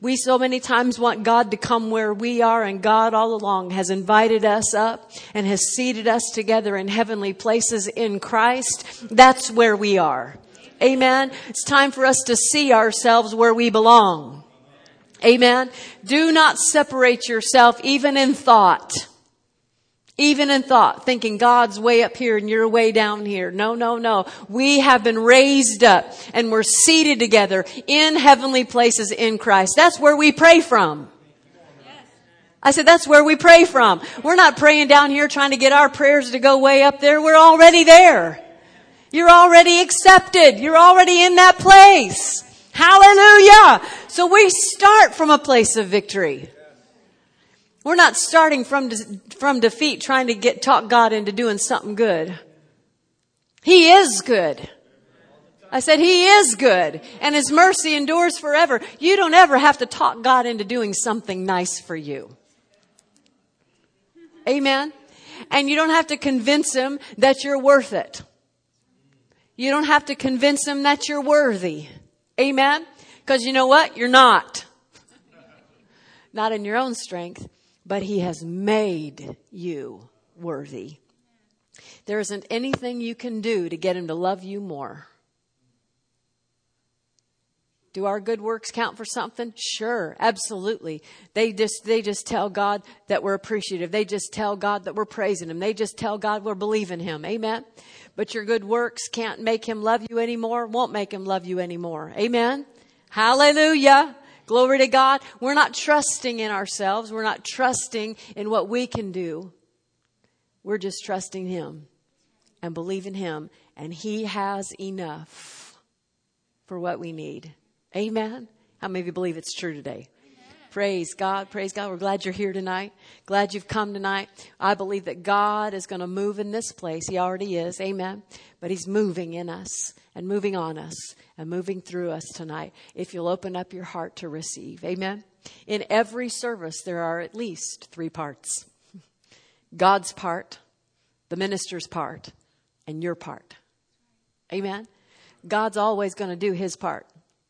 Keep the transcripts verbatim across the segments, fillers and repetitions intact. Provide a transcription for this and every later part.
We so many times want God to come where we are, and God all along has invited us up and has seated us together in heavenly places in Christ. That's where we are. Amen. It's time for us to see ourselves where we belong. Amen. Do not separate yourself even in thought. Even in thought, thinking God's way up here and you're way down here. No, no, no. We have been raised up and we're seated together in heavenly places in Christ. That's where we pray from. I said, that's where we pray from. We're not praying down here trying to get our prayers to go way up there. We're already there. You're already accepted. You're already in that place. Hallelujah. So we start from a place of victory. We're not starting from, from defeat trying to get, talk God into doing something good. He is good. I said He is good and His mercy endures forever. You don't ever have to talk God into doing something nice for you. Amen. And you don't have to convince Him that you're worth it. You don't have to convince Him that you're worthy. Amen. Because you know what? You're not. Not in your own strength. But He has made you worthy. There isn't anything you can do to get Him to love you more. Do our good works count for something? Sure, absolutely. They just, they just tell God that we're appreciative. They just tell God that we're praising Him. They just tell God we're believing Him. Amen. But your good works can't make Him love you anymore, won't make Him love you anymore. Amen. Hallelujah. Glory to God. We're not trusting in ourselves. We're not trusting in what we can do. We're just trusting Him and believing Him. And He has enough for what we need. Amen. How many of you believe it's true today? Praise God. Praise God. We're glad you're here tonight. Glad you've come tonight. I believe that God is going to move in this place. He already is. Amen. But He's moving in us and moving on us and moving through us tonight. If you'll open up your heart to receive. Amen. In every service, there are at least three parts. God's part, the minister's part, and your part. Amen. God's always going to do His part.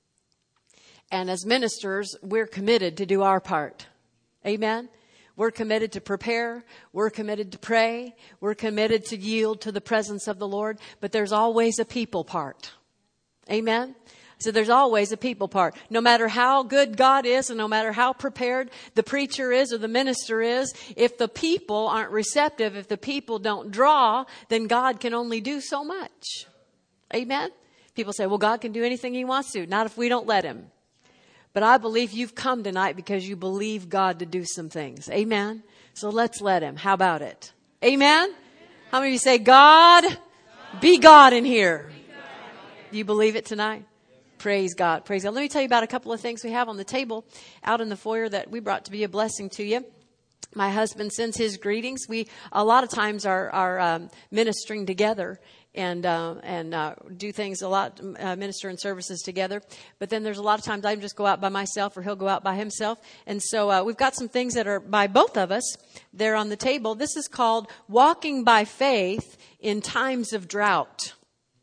And as ministers, we're committed to do our part. Amen. We're committed to prepare. We're committed to pray. We're committed to yield to the presence of the Lord. But there's always a people part. Amen. So there's always a people part. No matter how good God is and no matter how prepared the preacher is or the minister is, if the people aren't receptive, if the people don't draw, then God can only do so much. Amen. People say, well, God can do anything He wants to. Not if we don't let Him. But I believe you've come tonight because you believe God to do some things. Amen. So let's let Him. How about it? Amen. How many of you say, God, be God in here? Do you believe it tonight? Praise God. Praise God. Let me tell you about a couple of things we have on the table out in the foyer that we brought to be a blessing to you. My husband sends his greetings. We a lot of times are, are um, ministering together. And uh, and uh, do things a lot, uh, minister and services together. But then there's a lot of times I just go out by myself or he'll go out by himself. And so uh, we've got some things that are by both of us. They're on the table. This is called Walking by Faith in Times of Drought.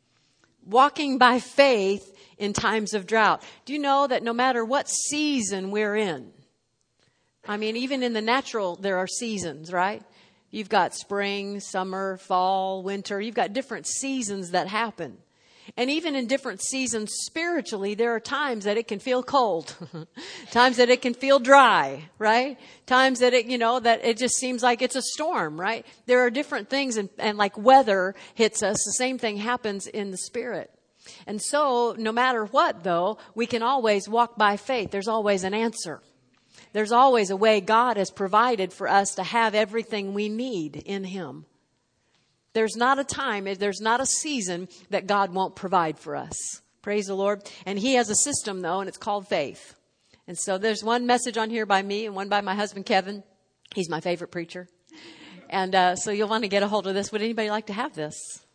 Walking by faith in times of drought. Do you know that no matter what season we're in, I mean, even in the natural, there are seasons, right? You've got spring, summer, fall, winter. You've got different seasons that happen. And even in different seasons spiritually, there are times that it can feel cold. Times that it can feel dry, right? Times that it, you know, that it just seems like it's a storm, right? There are different things, and, and like weather hits us, the same thing happens in the spirit. And so no matter what, though, we can always walk by faith. There's always an answer. There's always a way God has provided for us to have everything we need in Him. There's not a time, there's not a season that God won't provide for us. Praise the Lord. And He has a system, though, and it's called faith. And so there's one message on here by me and one by my husband, Kevin. He's my favorite preacher. And uh, so you'll want to get a hold of this. Would anybody like to have this?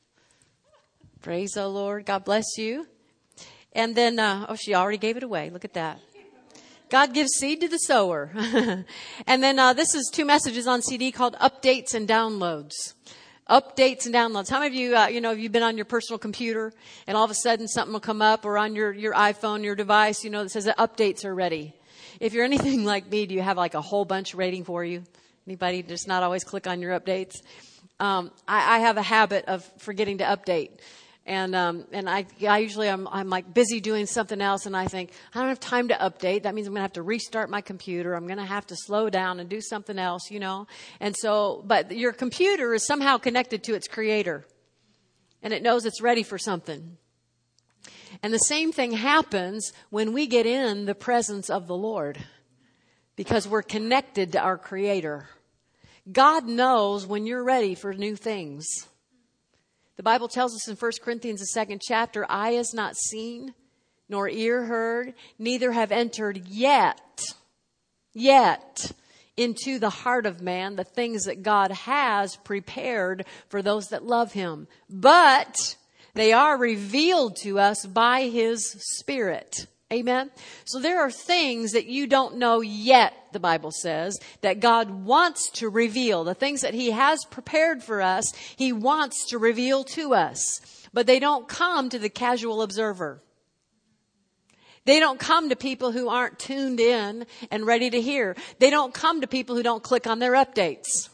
Praise the Lord. God bless you. And then, uh, oh, she already gave it away. Look at that. God gives seed to the sower. And then uh, this is two messages on C D called Updates and Downloads. Updates and downloads. How many of you, uh, you know, have you been on your personal computer and all of a sudden something will come up, or on your, your iPhone, your device, you know, that says that updates are ready. if you're anything like me, do you have like a whole bunch waiting for you? Anybody just not always click on your updates? Um, I, I have a habit of forgetting to update. And, um, and I, I usually I'm, I'm like busy doing something else, and I think I don't have time to update. That means I'm going to have to restart my computer. I'm going to have to slow down and do something else, you know? And so, but your computer is somehow connected to its creator, and it knows it's ready for something. And the same thing happens when we get in the presence of the Lord, because we're connected to our creator. God knows when you're ready for new things. The Bible tells us in First Corinthians, the second chapter, eye has not seen, nor ear heard, neither have entered yet, yet into the heart of man the things that God has prepared for those that love him. But they are revealed to us by his Spirit. Amen. So there are things that you don't know yet, the Bible says, that God wants to reveal. The things that he has prepared for us, he wants to reveal to us. But they don't come to the casual observer. They don't come to people who aren't tuned in and ready to hear. They don't come to people who don't click on their updates.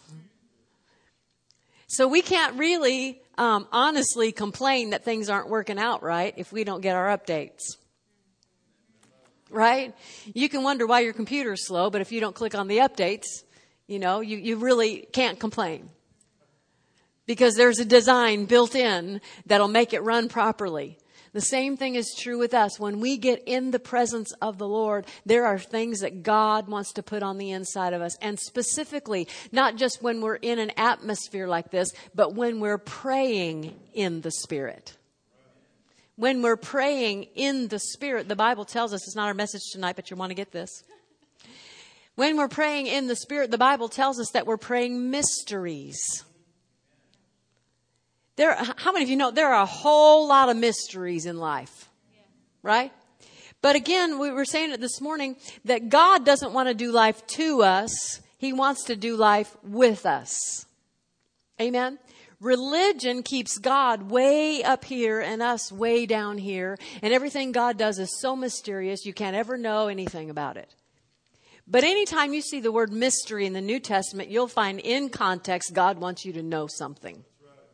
So we can't really um, honestly complain that things aren't working out right if we don't get our updates. Right? You can wonder why your computer is slow, but if you don't click on the updates, you know, you, you really can't complain. Because there's a design built in that'll make it run properly. The same thing is true with us. When we get in the presence of the Lord, there are things that God wants to put on the inside of us. And specifically, not just when we're in an atmosphere like this, but when we're praying in the Spirit. When we're praying in the Spirit, the Bible tells us, it's not our message tonight, but you want to get this. When we're praying in the Spirit, the Bible tells us that we're praying mysteries. There, how many of you know there are a whole lot of mysteries in life, right? But again, we were saying it this morning, that God doesn't want to do life to us. He wants to do life with us. Amen? Religion keeps God way up here and us way down here. And everything God does is so mysterious, you can't ever know anything about it. But anytime you see the word mystery in the New Testament, you'll find in context, God wants you to know something.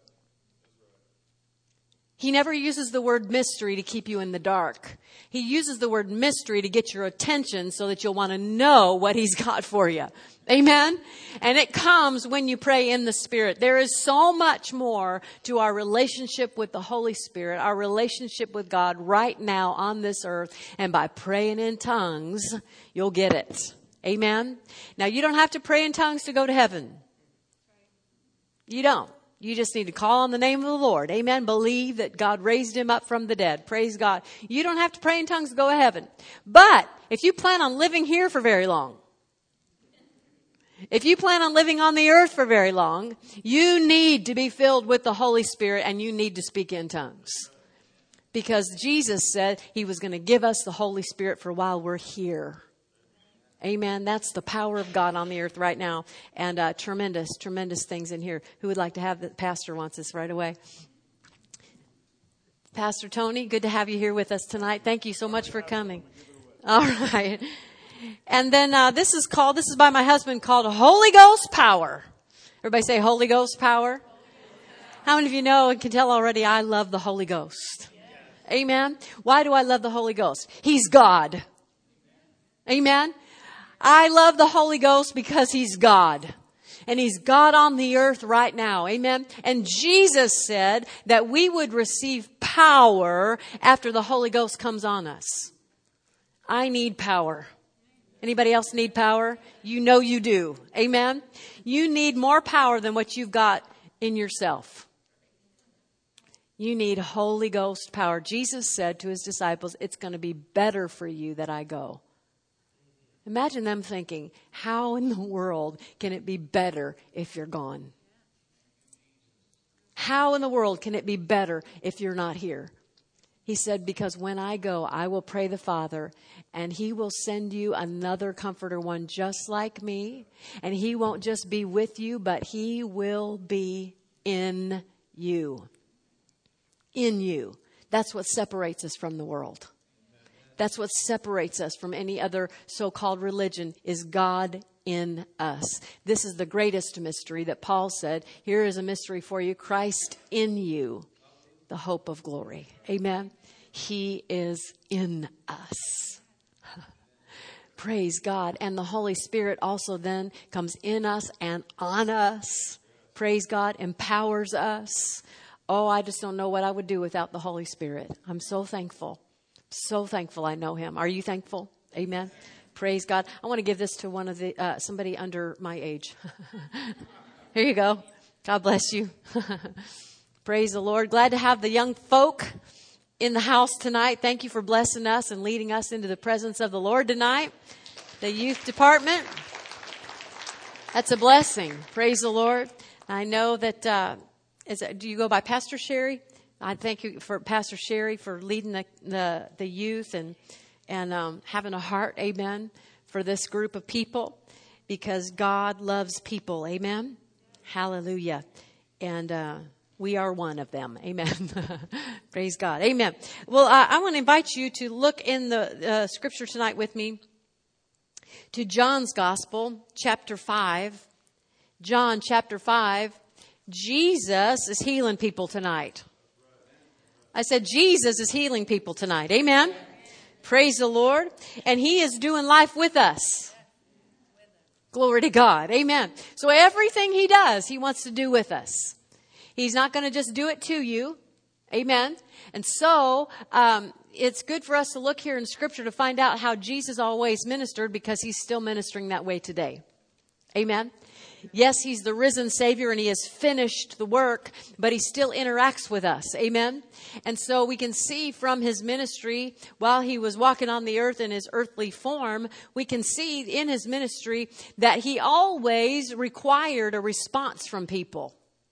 He never uses the word mystery to keep you in the dark. He uses the word mystery to get your attention so that you'll want to know what he's got for you. Amen? And it comes when you pray in the Spirit. There is so much more to our relationship with the Holy Spirit, our relationship with God right now on this earth. And by praying in tongues, you'll get it. Amen? Now, you don't have to pray in tongues to go to heaven. You don't. You just need to call on the name of the Lord. Amen. Believe that God raised him up from the dead. Praise God. You don't have to pray in tongues to go to heaven. But if you plan on living here for very long, if you plan on living on the earth for very long, you need to be filled with the Holy Spirit, and you need to speak in tongues. Because Jesus said he was going to give us the Holy Spirit for while we're here. Amen. That's the power of God on the earth right now. And uh, tremendous, tremendous things in here. Who would like to have the pastor wants us right away? Pastor Tony, good to have you here with us tonight. Thank you so much for coming. All right. And then uh, this is called, this is by my husband, called Holy Ghost Power. Everybody say Holy Ghost Power. How many of you know and can tell already I love the Holy Ghost? Amen. Why do I love the Holy Ghost? He's God. Amen. I love the Holy Ghost because he's God. And he's God on the earth right now. Amen. And Jesus said that we would receive power after the Holy Ghost comes on us. I need power. Anybody else need power? You know you do. Amen. You need more power than what you've got in yourself. You need Holy Ghost power. Jesus said to his disciples, it's going to be better for you that I go. Imagine them thinking, how in the world can it be better if you're gone? How in the world can it be better if you're not here? He said, because when I go, I will pray the Father, and he will send you another comforter, one just like me. And he won't just be with you, but he will be in you. In you. That's what separates us from the world. That's what separates us from any other so-called religion, is God in us. This is the greatest mystery that Paul said, here is a mystery for you, Christ in you, the hope of glory. Amen. He is in us. Praise God. And the Holy Spirit also then comes in us and on us. Praise God. Empowers us. Oh, I just don't know what I would do without the Holy Spirit. I'm so thankful. So thankful I know him. Are you thankful? Amen. Praise God. I want to give this to one of the uh, somebody under my age. Here you go. God bless you. Praise the Lord. Glad to have the young folk in the house tonight. Thank you for blessing us and leading us into the presence of the Lord tonight. The youth department. That's a blessing. Praise the Lord. I know that, uh, is it, do you go by Pastor Sherry? I thank you for Pastor Sherry for leading the, the, the youth and, and, um, having a heart. Amen. For this group of people, because God loves people. Amen. Hallelujah. And, uh, we are one of them. Amen. Praise God. Amen. Well, uh, I want to invite you to look in the uh, scripture tonight with me to John's Gospel, chapter five. John, chapter five. Jesus is healing people tonight. I said Jesus is healing people tonight. Amen. Praise the Lord. And he is doing life with us. Glory to God. Amen. So everything he does, he wants to do with us. He's not going to just do it to you. Amen. And so um, it's good for us to look here in Scripture to find out how Jesus always ministered, because he's still ministering that way today. Amen. Yes, he's the risen Savior and he has finished the work, but he still interacts with us. Amen. And so we can see from his ministry, while he was walking on the earth in his earthly form, we can see in his ministry that he always required a response from people.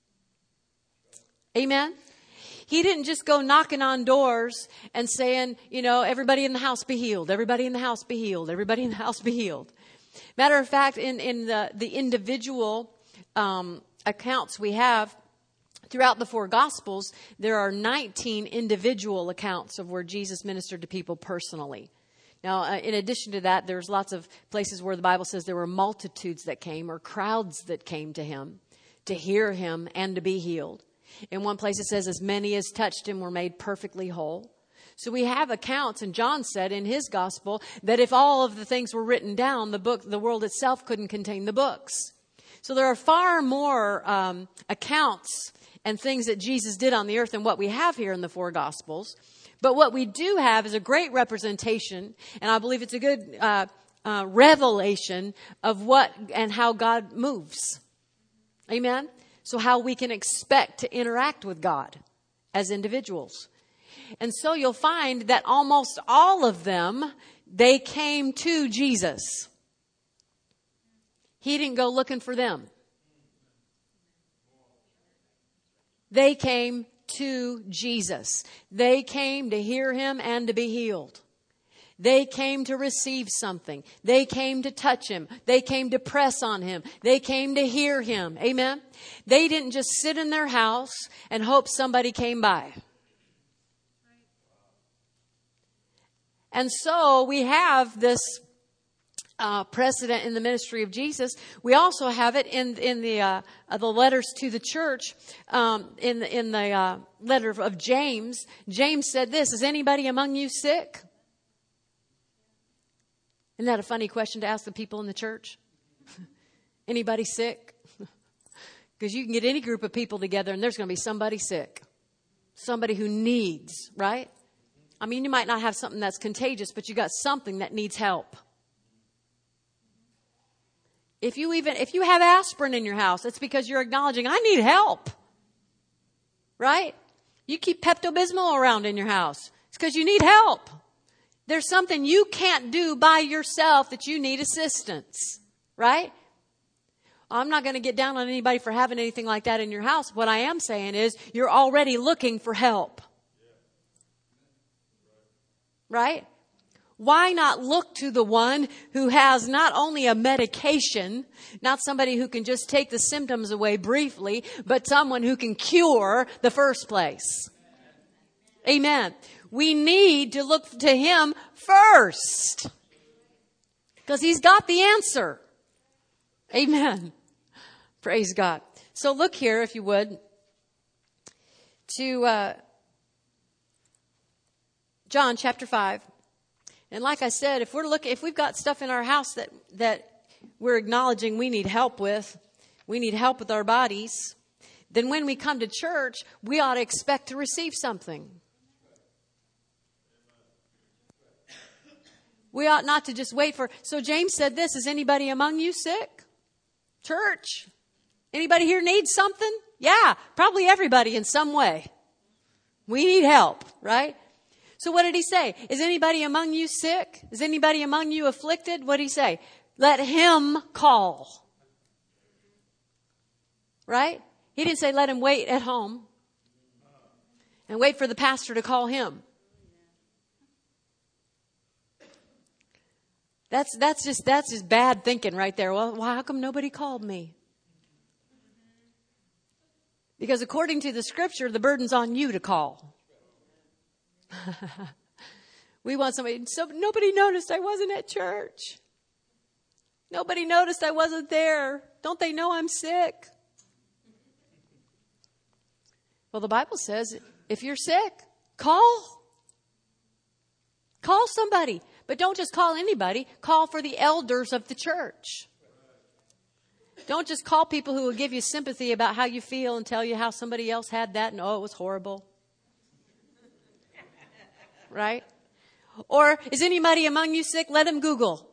Amen. He didn't just go knocking on doors and saying, you know, everybody in the house be healed. Everybody in the house be healed. Everybody in the house be healed. Matter of fact, in, in the, the individual um, accounts we have throughout the four Gospels, there are nineteen individual accounts of where Jesus ministered to people personally. Now, uh, in addition to that, there's lots of places where the Bible says there were multitudes that came, or crowds that came to him to hear him and to be healed. In one place it says as many as touched him were made perfectly whole. So we have accounts, and John said in his gospel that if all of the things were written down, the book, the world itself couldn't contain the books. So there are far more um, accounts and things that Jesus did on the earth than what we have here in the four Gospels. But what we do have is a great representation, and I believe it's a good uh, uh, revelation of what and how God moves. Amen? So how we can expect to interact with God as individuals. And so you'll find that almost all of them, they came to Jesus. He didn't go looking for them. They came to Jesus. They came to hear him and to be healed. They came to receive something. They came to touch him. They came to press on him. They came to hear him. Amen. They didn't just sit in their house and hope somebody came by. And so we have this uh, precedent in the ministry of Jesus. We also have it in in the uh, the letters to the church. Um, in the, in the uh, letter of James, James said this: "Is anybody among you sick?" Isn't that a funny question to ask the people in the church? Anybody sick? Because you can get any group of people together and there's going to be somebody sick. Somebody who needs, right? I mean, you might not have something that's contagious, but you got something that needs help. If you even, if you have aspirin in your house, it's because you're acknowledging, I need help. Right? You keep Pepto-Bismol around in your house. It's because you need help. There's something you can't do by yourself that you need assistance, right? I'm not going to get down on anybody for having anything like that in your house. What I am saying is you're already looking for help, right? Why not look to the one who has not only a medication, not somebody who can just take the symptoms away briefly, but someone who can cure the first place? Amen. We need to look to him first. Because he's got the answer. Amen. Praise God. So look here, if you would, to uh, John chapter five. And like I said, if we're looking, if we've got stuff in our house that, that we're acknowledging we need help with, we need help with our bodies, then when we come to church, we ought to expect to receive something. We ought not to just wait for... So James said this, is anybody among you sick? Church. Anybody here need something? Yeah, probably everybody in some way. We need help, right? So what did he say? Is anybody among you sick? Is anybody among you afflicted? What did he say? Let him call. Right? He didn't say let him wait at home and wait for the pastor to call him. That's that's just that's just bad thinking right there. Well, how come nobody called me? Because according to the scripture, the burden's on you to call. We want somebody. So nobody noticed I wasn't at church. Nobody noticed I wasn't there. Don't they know I'm sick? Well, the Bible says if you're sick, call. Call somebody. But don't just call anybody. Call for the elders of the church. Don't just call people who will give you sympathy about how you feel and tell you how somebody else had that and, oh, it was horrible. Right? Or, is anybody among you sick? Let him Google.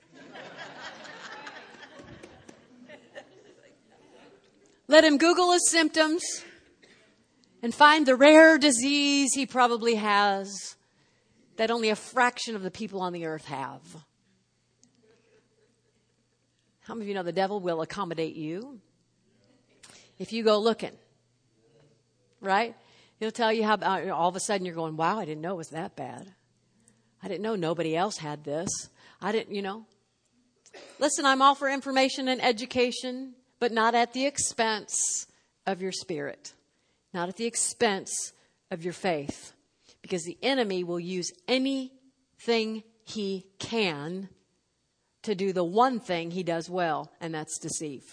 Let him Google his symptoms and find the rare disease he probably has that only a fraction of the people on the earth have. How many of you know the devil will accommodate you if you go looking? Right? He'll tell you how all of a sudden you're going, wow, I didn't know it was that bad. I didn't know nobody else had this. I didn't, you know. Listen, I'm all for information and education, but not at the expense of your spirit. Not at the expense of your faith. Because the enemy will use anything he can to do the one thing he does well, and that's deceive.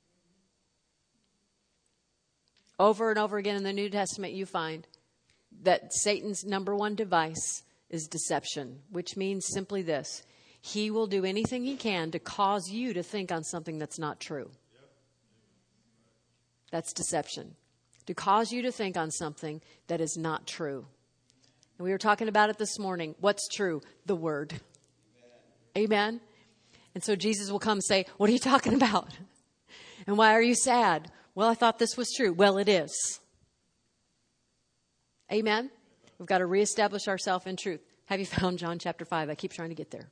Over and over again in the New Testament, you find that Satan's number one device is deception, which means simply this. He will do anything he can to cause you to think on something that's not true. That's deception. To cause you to think on something that is not true. And we were talking about it this morning. What's true? The Word. Amen. Amen. And so Jesus will come and say, what are you talking about? And why are you sad? Well, I thought this was true. Well, it is. Amen. We've got to reestablish ourselves in truth. Have you found John chapter five? I keep trying to get there.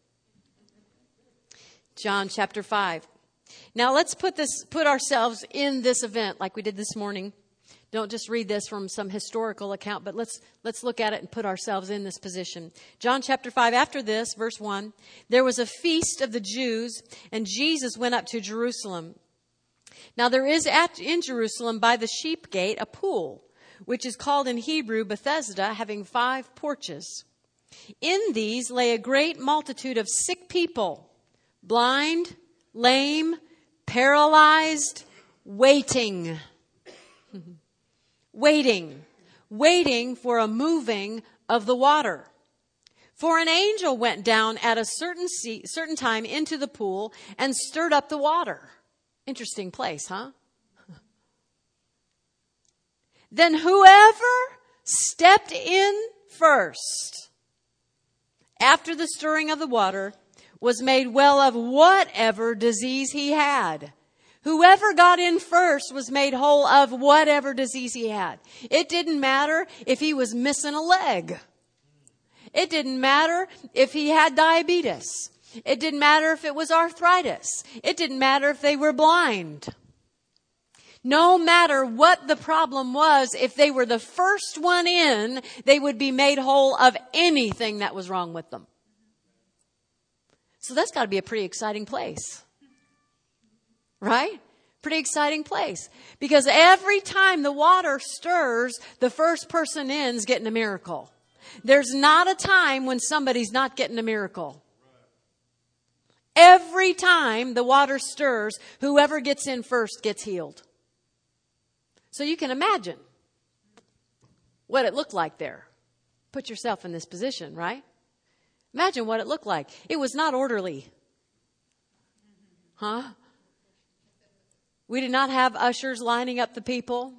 John chapter five. Now let's put this, put ourselves in this event like we did this morning. Don't just read this from some historical account, but let's let's look at it and put ourselves in this position. John chapter five, after this, verse one, there was a feast of the Jews, and Jesus went up to Jerusalem. Now there is at, in Jerusalem by the sheep gate a pool, which is called in Hebrew Bethesda, having five porches. In these lay a great multitude of sick people, blind, lame, paralyzed, waiting. Waiting, waiting for a moving of the water. For an angel went down at a certain sea, certain time into the pool and stirred up the water. Interesting place, huh? Then whoever stepped in first, after the stirring of the water, was made well of whatever disease he had. Whoever got in first was made whole of whatever disease he had. It didn't matter if he was missing a leg. It didn't matter if he had diabetes. It didn't matter if it was arthritis. It didn't matter if they were blind. No matter what the problem was, if they were the first one in, they would be made whole of anything that was wrong with them. So that's got to be a pretty exciting place. Right? Pretty exciting place. Because every time the water stirs, the first person in's getting a miracle. There's not a time when somebody's not getting a miracle. Every time the water stirs, whoever gets in first gets healed. So you can imagine what it looked like there. Put yourself in this position, right? Imagine what it looked like. It was not orderly. Huh? We did not have ushers lining up the people.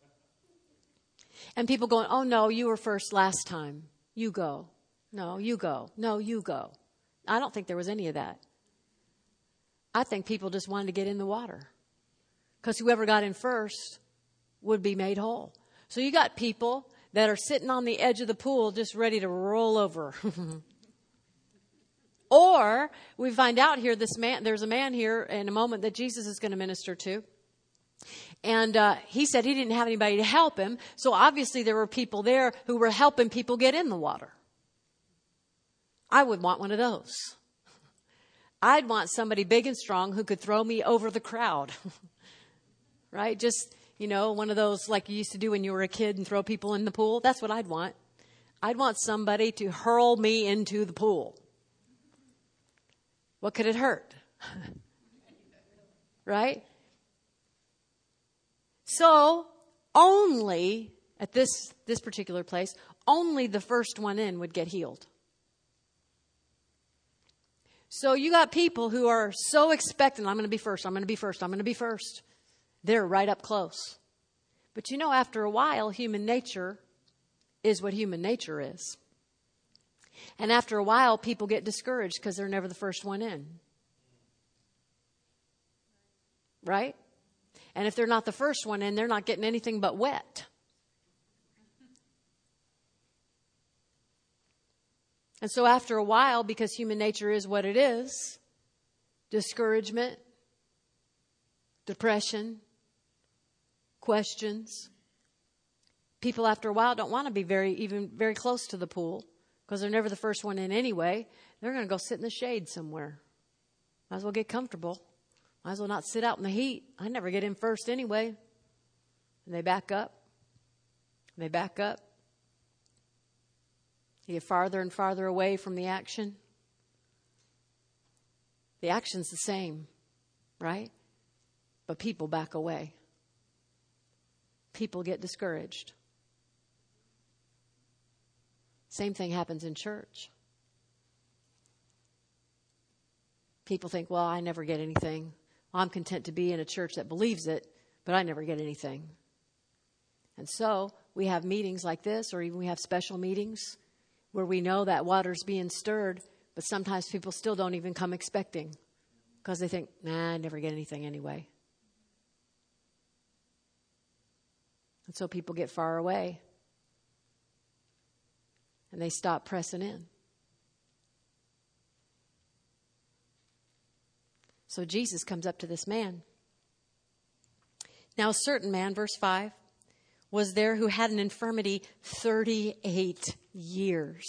And people going, oh no, you were first last time. You go. No, you go. No, you go. I don't think there was any of that. I think people just wanted to get in the water. Because whoever got in first would be made whole. So you got people that are sitting on the edge of the pool just ready to roll over. Or we find out here, this man, there's a man here in a moment that Jesus is going to minister to. And uh, he said he didn't have anybody to help him. So obviously there were people there who were helping people get in the water. I would want one of those. I'd want somebody big and strong who could throw me over the crowd. Right? Just, you know, one of those like you used to do when you were a kid and throw people in the pool. That's what I'd want. I'd want somebody to hurl me into the pool. What could it hurt? Right? So only at this, this particular place, only the first one in would get healed. So you got people who are so expectant, I'm going to be first, I'm going to be first, I'm going to be first. They're right up close. But you know, after a while, human nature is what human nature is. And after a while, people get discouraged because they're never the first one in. Right? And if they're not the first one in, they're not getting anything but wet. And so after a while, because human nature is what it is, discouragement, depression, questions. People after a while don't want to be very, even very close to the pool because they're never the first one in anyway. They're going to go sit in the shade somewhere. Might as well get comfortable. Might as well not sit out in the heat. I never get in first anyway. And they back up. And they back up. You get farther and farther away from the action. The action's the same, right? But people back away. People get discouraged. Same thing happens in church. People think, well, I never get anything. I'm content to be in a church that believes it, but I never get anything. And so we have meetings like this, or even we have special meetings where we know that water's being stirred, but sometimes people still don't even come expecting because they think, nah, I never get anything anyway. And so people get far away and they stop pressing in. So Jesus comes up to this man. Now a certain man, verse five, was there who had an infirmity thirty-eight years.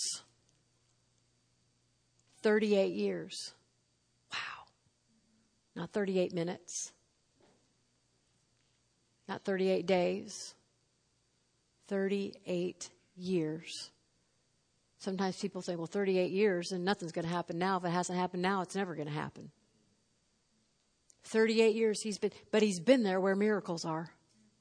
thirty-eight years. Wow. Not thirty-eight minutes. Not thirty-eight days. thirty-eight years. Sometimes people say, well, thirty-eight years and nothing's going to happen now. If it hasn't happened now, it's never going to happen. thirty-eight years he's been, but he's been there where miracles are.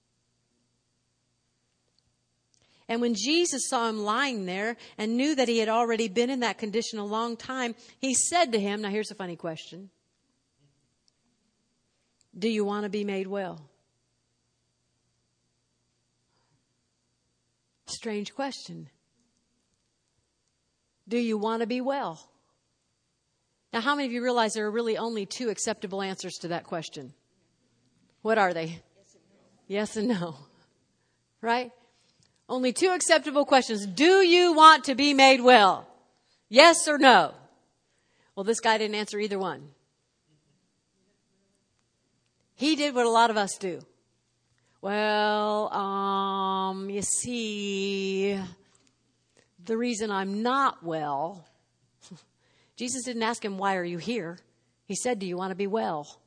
And when Jesus saw him lying there and knew that he had already been in that condition a long time, he said to him, now here's a funny question. Do you want to be made well? Strange question. Do you want to be well? Now, how many of you realize there are really only two acceptable answers to that question? What are they? Yes and no. Yes and no. Right? Only two acceptable questions. Do you want to be made well? Yes or no? Well, this guy didn't answer either one. He did what a lot of us do. Well, um, you see, the reason I'm not well, Jesus didn't ask him, why are you here? He said, do you want to be well?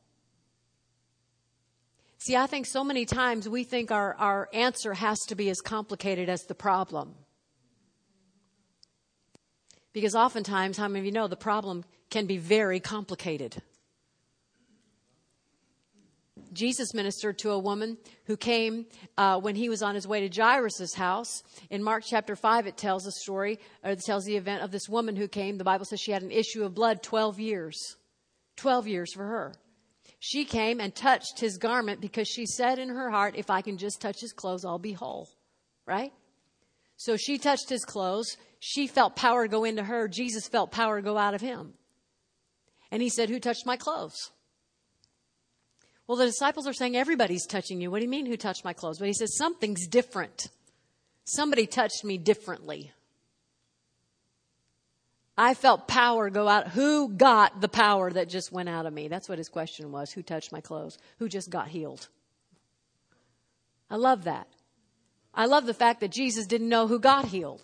See, I think so many times we think our, our answer has to be as complicated as the problem. Because oftentimes, how many of you know the problem can be very complicated? Jesus ministered to a woman who came uh, when he was on his way to Jairus' house. In Mark chapter five, it tells the story, or it tells the event of this woman who came. The Bible says she had an issue of blood twelve years. twelve years for her. She came and touched his garment because she said in her heart, if I can just touch his clothes, I'll be whole. Right? So she touched his clothes. She felt power go into her. Jesus felt power go out of him. And he said, who touched my clothes? Well, the disciples are saying, everybody's touching you. What do you mean, who touched my clothes? But he says, something's different. Somebody touched me differently. I felt power go out. Who got the power that just went out of me? That's what his question was. Who touched my clothes? Who just got healed? I love that. I love the fact that Jesus didn't know who got healed.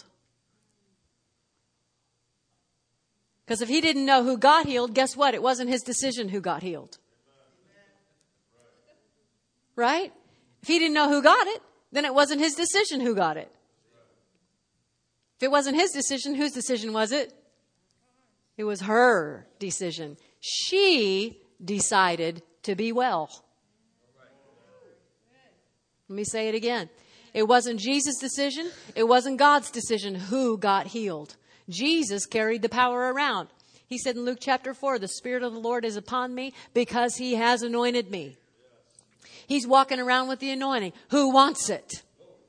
Because if he didn't know who got healed, guess what? It wasn't his decision who got healed. Right? If he didn't know who got it, then it wasn't his decision who got it. If it wasn't his decision, whose decision was it? It was her decision. She decided to be well. Let me say it again. It wasn't Jesus' decision. It wasn't God's decision who got healed. Jesus carried the power around. He said in Luke chapter four, the Spirit of the Lord is upon me because he has anointed me. He's walking around with the anointing. Who wants it?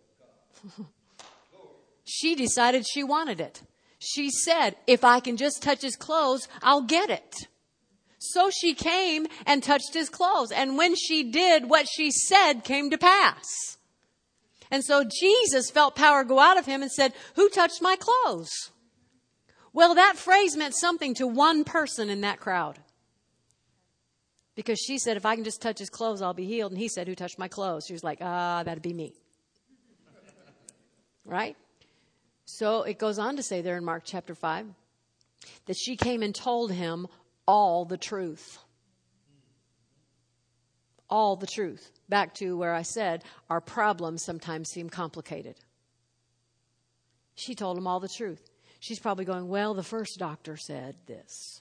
She decided she wanted it. She said, if I can just touch his clothes, I'll get it. So she came and touched his clothes. And when she did, what she said came to pass. And so Jesus felt power go out of him and said, who touched my clothes? Well, that phrase meant something to one person in that crowd. Because she said, if I can just touch his clothes, I'll be healed. And he said, who touched my clothes? She was like, ah, that'd be me. Right? So it goes on to say there in Mark chapter five that she came and told him all the truth. All the truth. Back to where I said our problems sometimes seem complicated. She told him all the truth. She's probably going, well, the first doctor said this.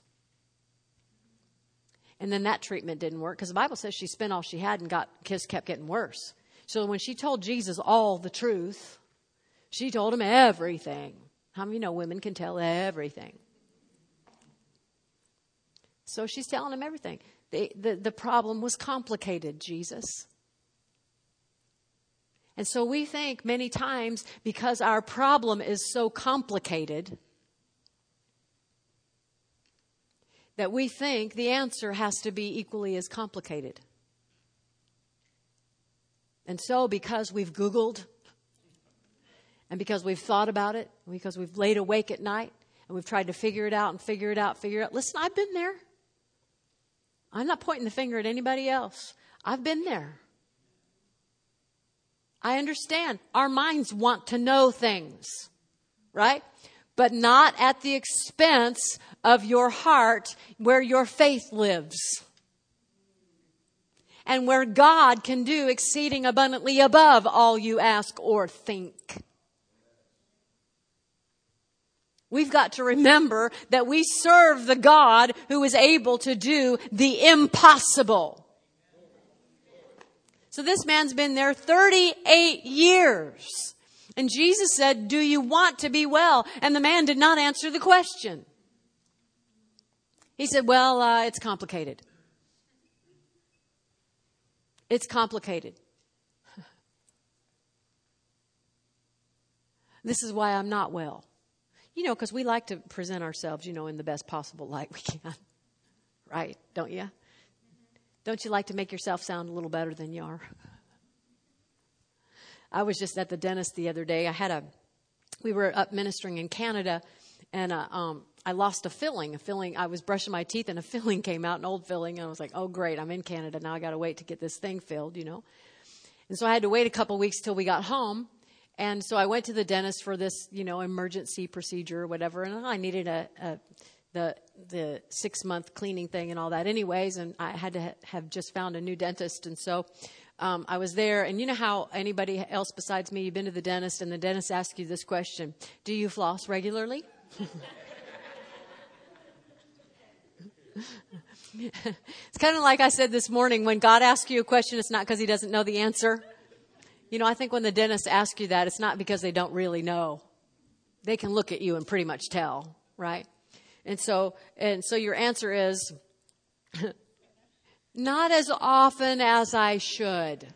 And then that treatment didn't work because the Bible says she spent all she had and got just kept getting worse. So when she told Jesus all the truth, she told him everything. How many know women can tell everything? So she's telling him everything. The, the, the problem was complicated, Jesus. And so we think many times because our problem is so complicated that we think the answer has to be equally as complicated. And so because we've Googled and because we've thought about it, because we've laid awake at night and we've tried to figure it out and figure it out, figure it out. Listen, I've been there. I'm not pointing the finger at anybody else. I've been there. I understand. Our minds want to know things, right? But not at the expense of your heart where your faith lives. And where God can do exceeding abundantly above all you ask or think. We've got to remember that we serve the God who is able to do the impossible. So this man's been there thirty-eight years. And Jesus said, do you want to be well? And the man did not answer the question. He said, well, uh, it's complicated. It's complicated. This is why I'm not well. You know, because we like to present ourselves, you know, in the best possible light we can. Right? Don't you? Don't you like to make yourself sound a little better than you are? I was just at the dentist the other day. I had a, we were up ministering in Canada, and uh, um, I lost a filling. A filling. I was brushing my teeth, and a filling came out, an old filling. And I was like, "Oh, great! I'm in Canada now. I got to wait to get this thing filled, you know." And so I had to wait a couple weeks till we got home. And so I went to the dentist for this, you know, emergency procedure or whatever. And I needed a, a the the six month cleaning thing and all that, anyways. And I had to ha- have just found a new dentist, and so. Um, I was there, and you know how anybody else besides me, you've been to the dentist, and the dentist asks you this question: do you floss regularly? It's kind of like I said this morning, when God asks you a question, it's not because he doesn't know the answer. You know, I think when the dentist asks you that, it's not because they don't really know. They can look at you and pretty much tell, right? And so, and so your answer is, not as often as I should.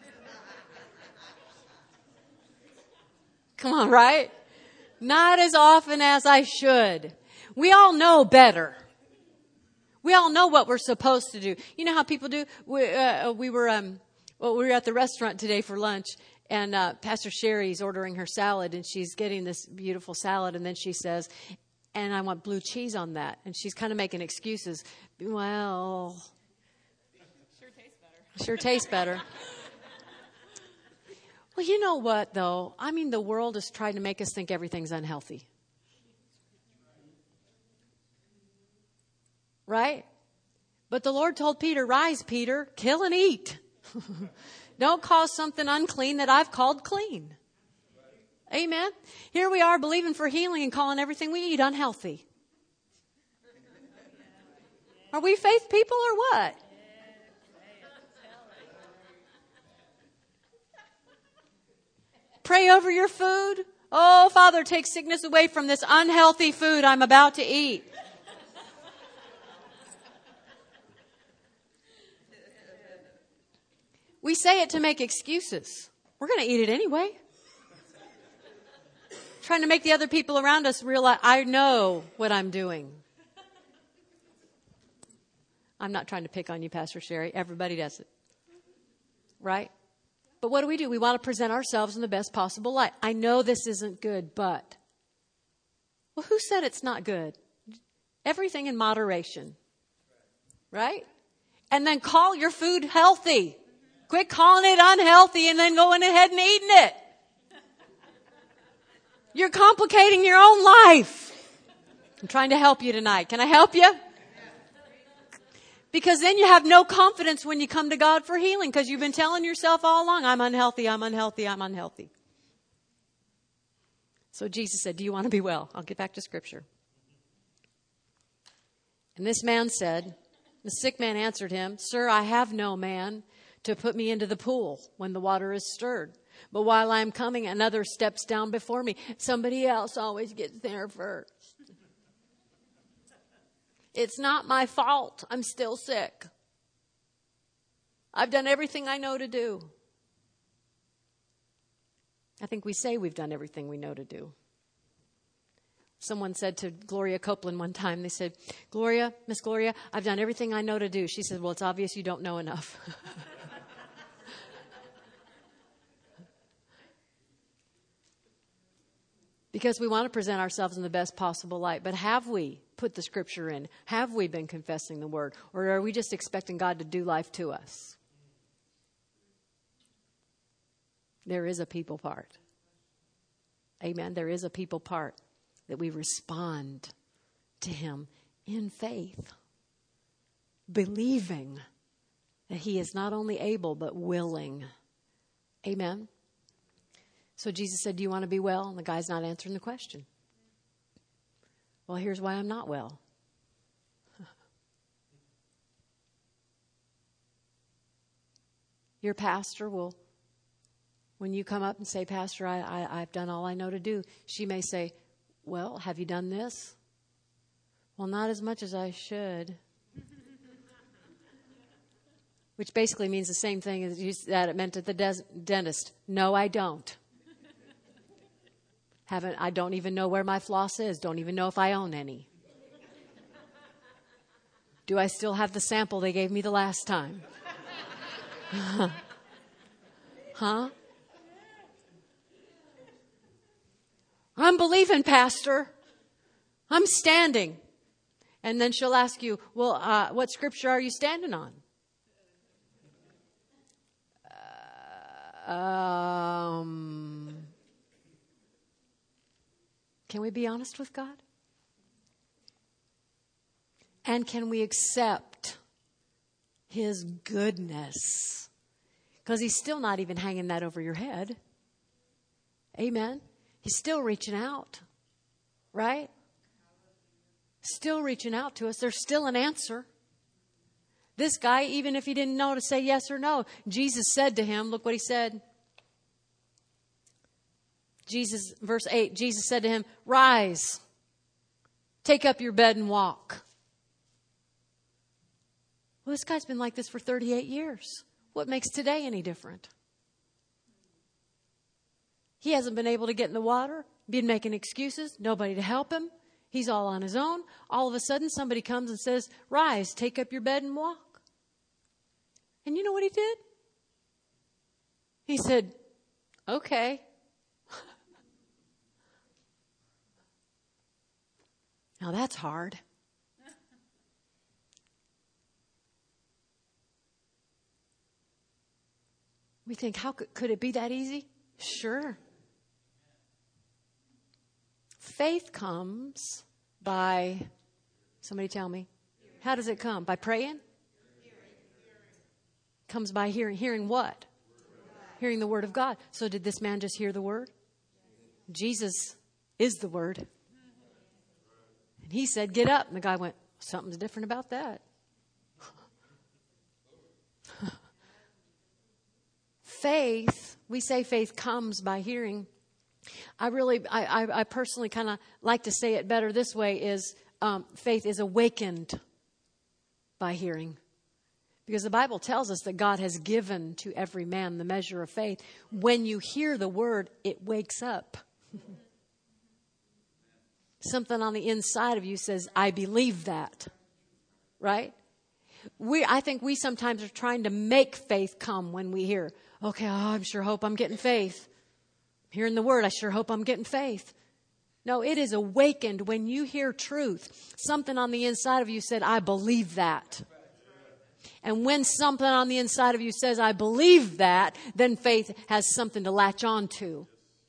Come on, right? Not as often as I should. We all know better. We all know what we're supposed to do. You know how people do? We, uh, we were, um, well, we were at the restaurant today for lunch, and uh, Pastor Sherry's ordering her salad, and she's getting this beautiful salad, and then she says, and I want blue cheese on that. And she's kind of making excuses. Well, sure tastes better. Sure tastes better. Well, you know what, though? I mean, the world is trying to make us think everything's unhealthy. Right? But the Lord told Peter, rise, Peter, kill and eat. Don't cause something unclean that I've called clean. Amen. Here we are believing for healing and calling everything we eat unhealthy. Are we faith people or what? Pray over your food. Oh, Father, take sickness away from this unhealthy food I'm about to eat. We say it to make excuses. We're going to eat it anyway. Trying to make the other people around us realize, I know what I'm doing. I'm not trying to pick on you, Pastor Sherry. Everybody does it. Right? But what do we do? We want to present ourselves in the best possible light. I know this isn't good, but. Well, who said it's not good? Everything in moderation. Right? And then call your food healthy. Quit calling it unhealthy and then going ahead and eating it. You're complicating your own life. I'm trying to help you tonight. Can I help you? Because then you have no confidence when you come to God for healing, because you've been telling yourself all along, I'm unhealthy, I'm unhealthy, I'm unhealthy. So Jesus said, do you want to be well? I'll get back to Scripture. And this man said, the sick man answered him, Sir, I have no man to put me into the pool when the water is stirred. But while I'm coming, another steps down before me. Somebody else always gets there first. It's not my fault. I'm still sick. I've done everything I know to do. I think we say we've done everything we know to do. Someone said to Gloria Copeland one time, they said, Gloria, Miss Gloria, I've done everything I know to do. She said, well, it's obvious you don't know enough. Because we want to present ourselves in the best possible light. But have we put the Scripture in? Have we been confessing the Word? Or are we just expecting God to do life to us? There is a people part. Amen. There is a people part that we respond to Him in faith, believing that He is not only able but willing. Amen. So Jesus said, do you want to be well? And the guy's not answering the question. Well, here's why I'm not well. Your pastor will, when you come up and say, Pastor, I, I, I've done all I know to do, she may say, well, have you done this? Well, not as much as I should. Which basically means the same thing as you, that it meant at the des- dentist. No, I don't. Haven't, I don't even know where my floss is. Don't even know if I own any. Do I still have the sample they gave me the last time? Huh? I'm believing, Pastor. I'm standing. And then she'll ask you, well, uh, what scripture are you standing on? Uh, um... Can we be honest with God? And can we accept His goodness? Because He's still not even hanging that over your head. Amen. He's still reaching out. Right? still reaching out to us. There's still an answer. This guy, even if he didn't know to say yes or no, Jesus said to him, look what he said. Jesus, verse eight, Jesus said to him, rise, take up your bed and walk. Well, this guy's been like this for thirty-eight years. What makes today any different? He hasn't been able to get in the water, been making excuses, nobody to help him. He's all on his own. All of a sudden, somebody comes and says, rise, take up your bed and walk. And you know what he did? He said, okay. Now that's hard. We think, how could, could it be that easy? Sure. Faith comes by, somebody tell me, how does it come? By praying? Comes by hearing. Hearing what? Hearing the word of God. So did this man just hear the word? Jesus is the word. And he said, get up. And the guy went, something's different about that. Faith, we say faith comes by hearing. I really, I, I, I personally kind of like to say it better this way is um, faith is awakened by hearing. Because the Bible tells us that God has given to every man the measure of faith. When you hear the word, it wakes up. Something on the inside of you says, I believe that. Right? We, I think we sometimes are trying to make faith come when we hear, okay, oh, I'm sure hope I'm getting faith. Hearing the word, I sure hope I'm getting faith. No, it is awakened when you hear truth. Something on the inside of you said, I believe that. And when something on the inside of you says, I believe that, then faith has something to latch on to.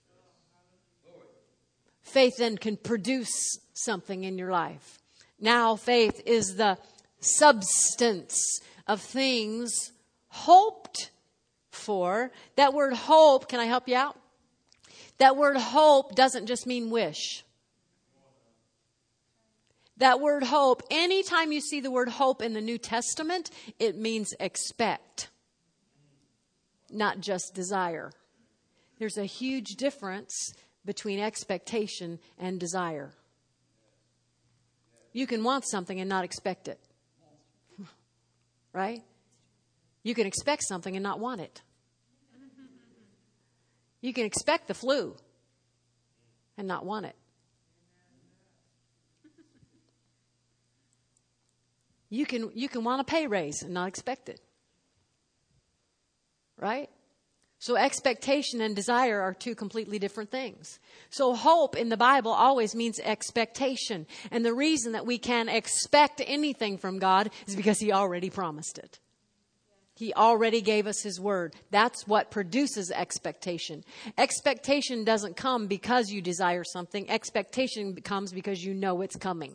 Faith then can produce something in your life. Now faith is the substance of things hoped for. That word hope, can I help you out? That word hope doesn't just mean wish. That word hope, anytime you see the word hope in the New Testament, it means expect, not just desire. There's a huge difference between expectation and desire. You can want something and not expect it. Right? You can expect something and not want it. You can expect the flu and not want it. You can, you can want a pay raise and not expect it. Right? So expectation and desire are two completely different things. So hope in the Bible always means expectation. And the reason that we can expect anything from God is because He already promised it. He already gave us His word. That's what produces expectation. Expectation doesn't come because you desire something. Expectation comes because you know it's coming.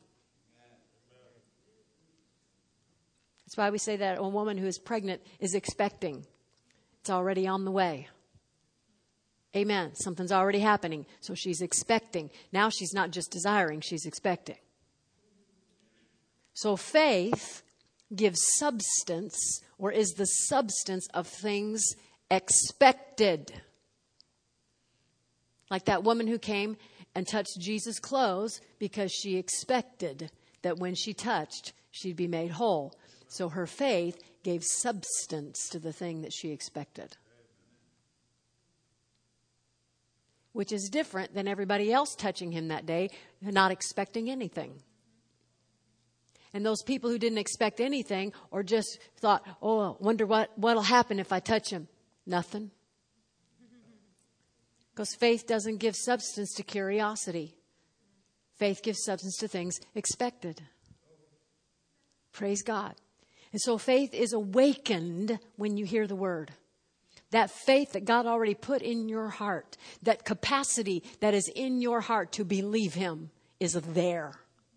That's why we say that a woman who is pregnant is expecting. It's already on the way. Amen. Something's already happening. So she's expecting. Now she's not just desiring, she's expecting. So faith gives substance, or is the substance of things expected. Like that woman who came and touched Jesus' clothes because she expected that when she touched, she'd be made whole. So her faith gave substance to the thing that she expected. Which is different than everybody else touching him that day, not expecting anything. And those people who didn't expect anything or just thought, oh, wonder what, what'll happen if I touch him. Nothing. Because faith doesn't give substance to curiosity. Faith gives substance to things expected. Praise God. And so faith is awakened when you hear the word. That faith that God already put in your heart, that capacity that is in your heart to believe Him is there.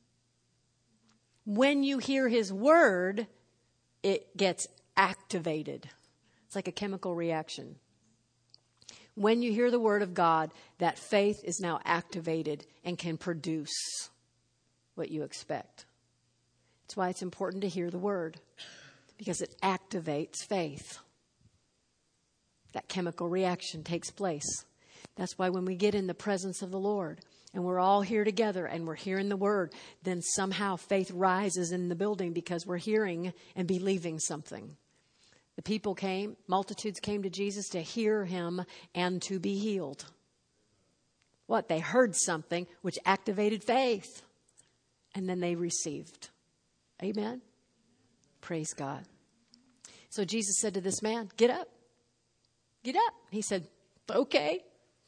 When you hear His word, it gets activated. It's like a chemical reaction. When you hear the word of God, that faith is now activated and can produce what you expect. That's why it's important to hear the word, because it activates faith. That chemical reaction takes place. That's why when we get in the presence of the Lord and we're all here together and we're hearing the word, then somehow faith rises in the building because we're hearing and believing something. The people came, multitudes came to Jesus to hear him and to be healed. What? They heard something which activated faith. And then they received. Amen? Praise God. So Jesus said to this man, get up. Get up. He said, okay.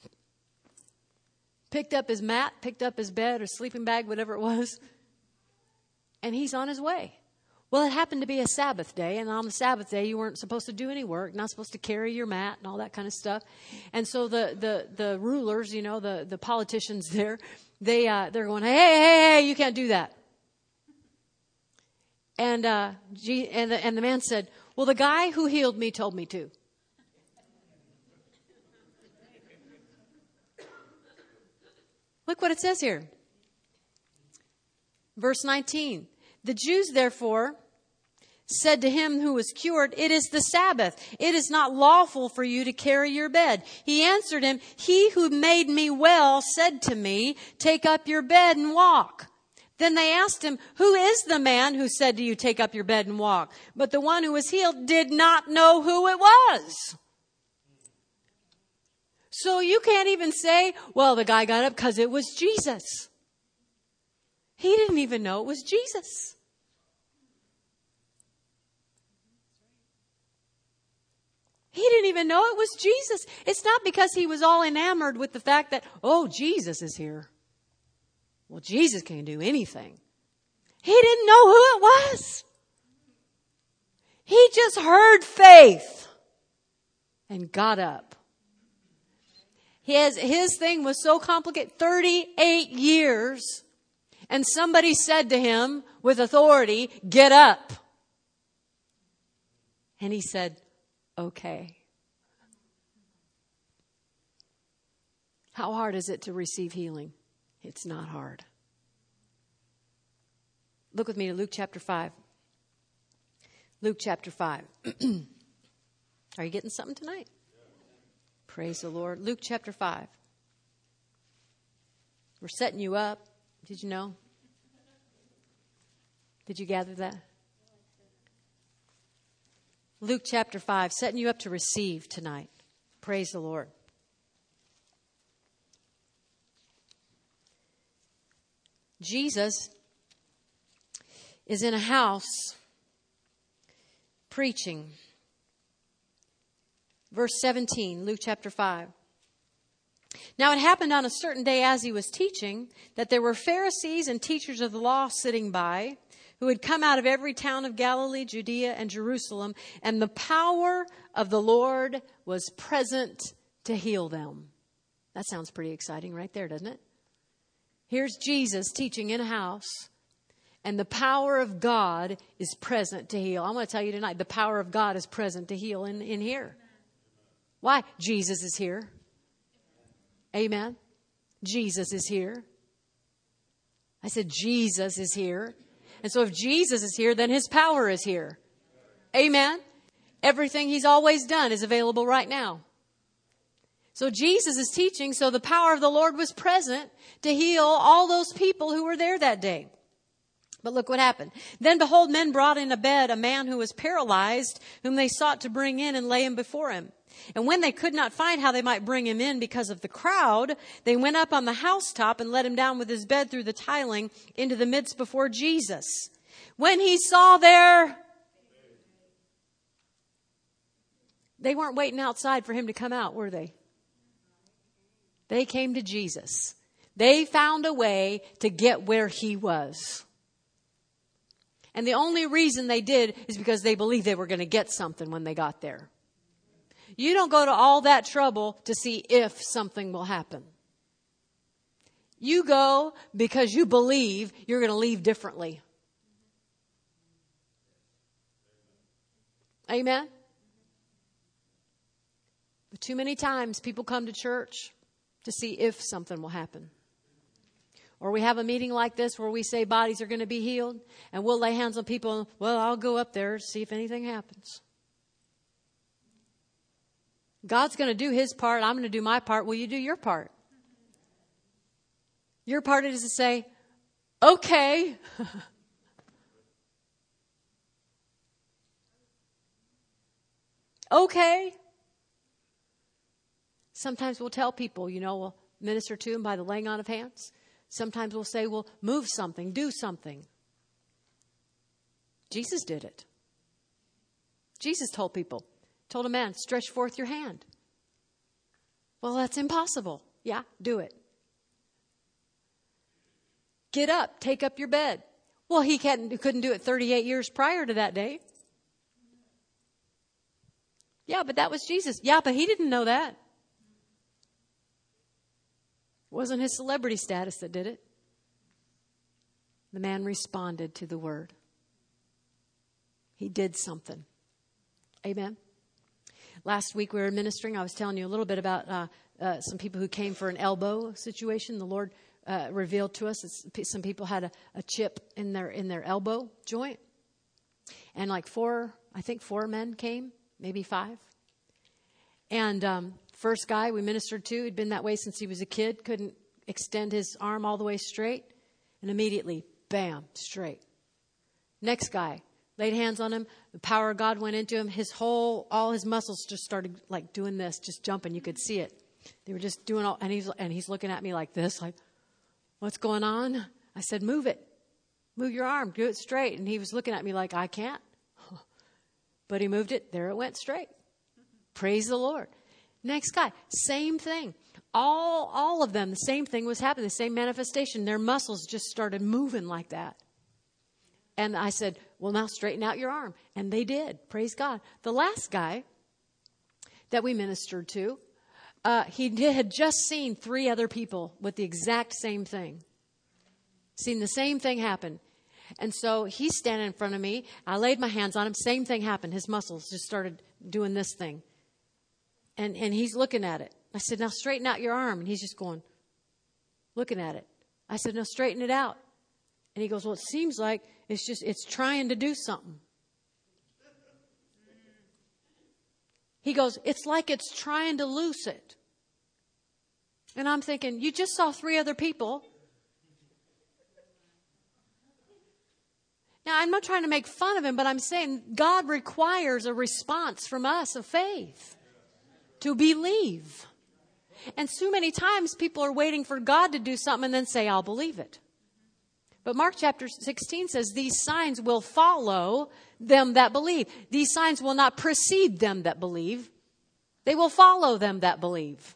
Picked up his mat, picked up his bed or sleeping bag, whatever it was. And he's on his way. Well, it happened to be a Sabbath day, and on the Sabbath day, you weren't supposed to do any work, not supposed to carry your mat and all that kind of stuff. And so the the the rulers, you know, the, the politicians there, they uh, they're going, hey, hey, hey, you can't do that. And uh, G- and the, and the man said, well, the guy who healed me told me to. Look what it says here. Verse nineteen. The Jews, therefore, said to him who was cured, it is the Sabbath. It is not lawful for you to carry your bed. He answered him, he who made me well said to me, take up your bed and walk. Then they asked him, who is the man who said to you, take up your bed and walk? But the one who was healed did not know who it was. So you can't even say, well, the guy got up because it was Jesus. He didn't even know it was Jesus. He didn't even know it was Jesus. It's not because he was all enamored with the fact that, oh, Jesus is here. Well, Jesus can do anything. He didn't know who it was. He just heard faith and got up. His, his thing was so complicated, thirty-eight years. And somebody said to him with authority, get up. And he said, okay. How hard is it to receive healing? It's not hard. Look with me to Luke chapter five. Luke chapter five. Are you getting something tonight? Praise the Lord. Luke chapter five. We're setting you up. Did you know? Did you gather that? Luke chapter five, setting you up to receive tonight. Praise the Lord. Jesus is in a house preaching. Verse seventeen, Luke chapter five. Now it happened on a certain day as he was teaching that there were Pharisees and teachers of the law sitting by who had come out of every town of Galilee, Judea, and Jerusalem, and the power of the Lord was present to heal them. That sounds pretty exciting right there, doesn't it? Here's Jesus teaching in a house, and the power of God is present to heal. I want to tell you tonight, the power of God is present to heal in, in here. Why? Jesus is here. Amen. Jesus is here. I said Jesus is here. And so if Jesus is here, then his power is here. Amen. Everything he's always done is available right now. So Jesus is teaching, so the power of the Lord was present to heal all those people who were there that day. But look what happened. Then behold, men brought in a bed a man who was paralyzed, whom they sought to bring in and lay him before him. And when they could not find how they might bring him in because of the crowd, they went up on the housetop and let him down with his bed through the tiling into the midst before Jesus. When he saw there, they weren't waiting outside for him to come out, were they? They came to Jesus. They found a way to get where he was. And the only reason they did is because they believed they were going to get something when they got there. You don't go to all that trouble to see if something will happen. You go because you believe you're going to leave differently. Amen? But too many times people come to church to see if something will happen. Or we have a meeting like this where we say bodies are going to be healed, and we'll lay hands on people, and, well, I'll go up there to see if anything happens. God's going to do his part. I'm going to do my part. Will you do your part? Your part is to say, okay. Okay. Sometimes we'll tell people, you know, we'll minister to them by the laying on of hands. Sometimes we'll say, well, move something, do something. Jesus did it. Jesus told people, told a man, stretch forth your hand. Well, that's impossible. Yeah, do it. Get up, take up your bed. Well, he couldn't, couldn't do it thirty-eight years prior to that day. Yeah, but that was Jesus. Yeah, but he didn't know that. It wasn't his celebrity status that did it. The man responded to the word. He did something. Amen. Last week we were ministering. I was telling you a little bit about uh, uh, some people who came for an elbow situation. The Lord uh, revealed to us that some people had a, a chip in their in their elbow joint, and like four, I think four men came, maybe five. And um, first guy we ministered to, he'd been that way since he was a kid, couldn't extend his arm all the way straight, and immediately, bam, straight. Next guy, laid hands on him. The power of God went into him. His whole, all his muscles just started like doing this, just jumping. You could see it. They were just doing all, and he's and he's looking at me like this, like, what's going on? I said, move it, move your arm, do it straight. And he was looking at me like, I can't. But he moved it. There it went straight. Praise the Lord. Next guy, same thing. All all of them, the same thing was happening, the same manifestation. Their muscles just started moving like that. And I said, well, now straighten out your arm. And they did. Praise God. The last guy that we ministered to, uh, he did, had just seen three other people with the exact same thing. Seen the same thing happen. And so he's standing in front of me. I laid my hands on him. Same thing happened. His muscles just started doing this thing. And and he's looking at it. I said, now straighten out your arm. And he's just going, looking at it. I said, no, straighten it out. And he goes, well, it seems like it's just, it's trying to do something. He goes, it's like it's trying to loose it. And I'm thinking, you just saw three other people. Now, I'm not trying to make fun of him, but I'm saying God requires a response from us of faith to believe. And so many times people are waiting for God to do something and then say, I'll believe it. But Mark chapter sixteen says, these signs will follow them that believe. These signs will not precede them that believe. They will follow them that believe.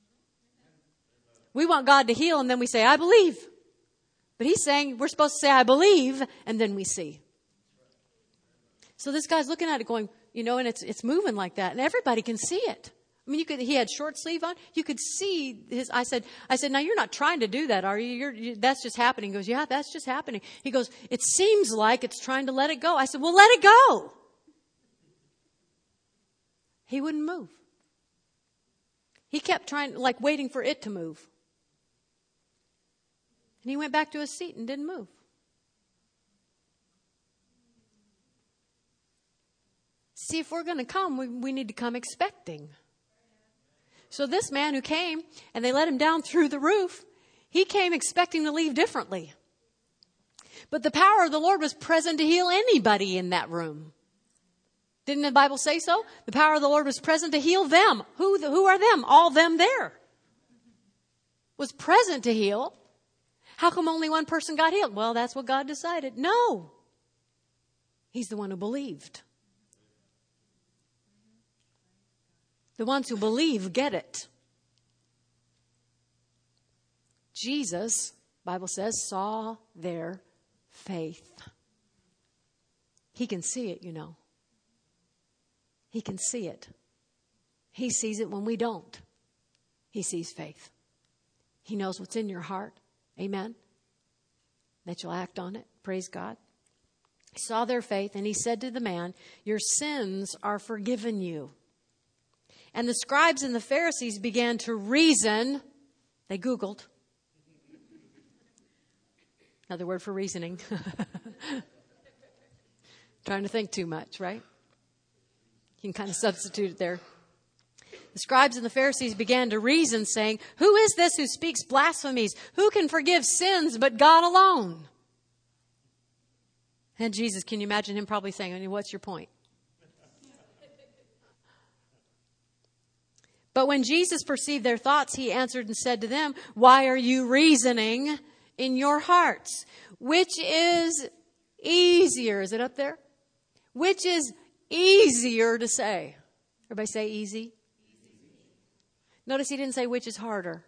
We want God to heal and then we say, I believe. But he's saying we're supposed to say, I believe, and then we see. So this guy's looking at it going, you know, and it's it's moving like that. And everybody can see it. I mean, you could. He had short sleeve on. You could see his. I said, I said, now you're not trying to do that, are you? You're, you, that's just happening. He goes, yeah, that's just happening. He goes, it seems like it's trying to let it go. I said, well, let it go. He wouldn't move. He kept trying, like waiting for it to move. And he went back to his seat and didn't move. See, if we're going to come, we, we need to come expecting. So this man who came and they let him down through the roof, he came expecting to leave differently. But the power of the Lord was present to heal anybody in that room. Didn't the Bible say so? The power of the Lord was present to heal them. Who, who are them? All them there. Was present to heal. How come only one person got healed? Well, that's what God decided. No. He's the one who believed. The ones who believe get it. Jesus, Bible says, saw their faith. He can see it, you know. He can see it. He sees it when we don't. He sees faith. He knows what's in your heart. Amen. That you'll act on it. Praise God. He saw their faith and he said to the man, your sins are forgiven you. And the scribes and the Pharisees began to reason. They Googled. Another word for reasoning. Trying to think too much, right? You can kind of substitute it there. The scribes and the Pharisees began to reason, saying, "Who is this who speaks blasphemies? Who can forgive sins but God alone?" And Jesus, can you imagine him probably saying, I mean, what's your point? But when Jesus perceived their thoughts, he answered and said to them, "Why are you reasoning in your hearts? Which is easier?" Is it up there? Which is easier to say? Everybody say easy. Notice he didn't say which is harder.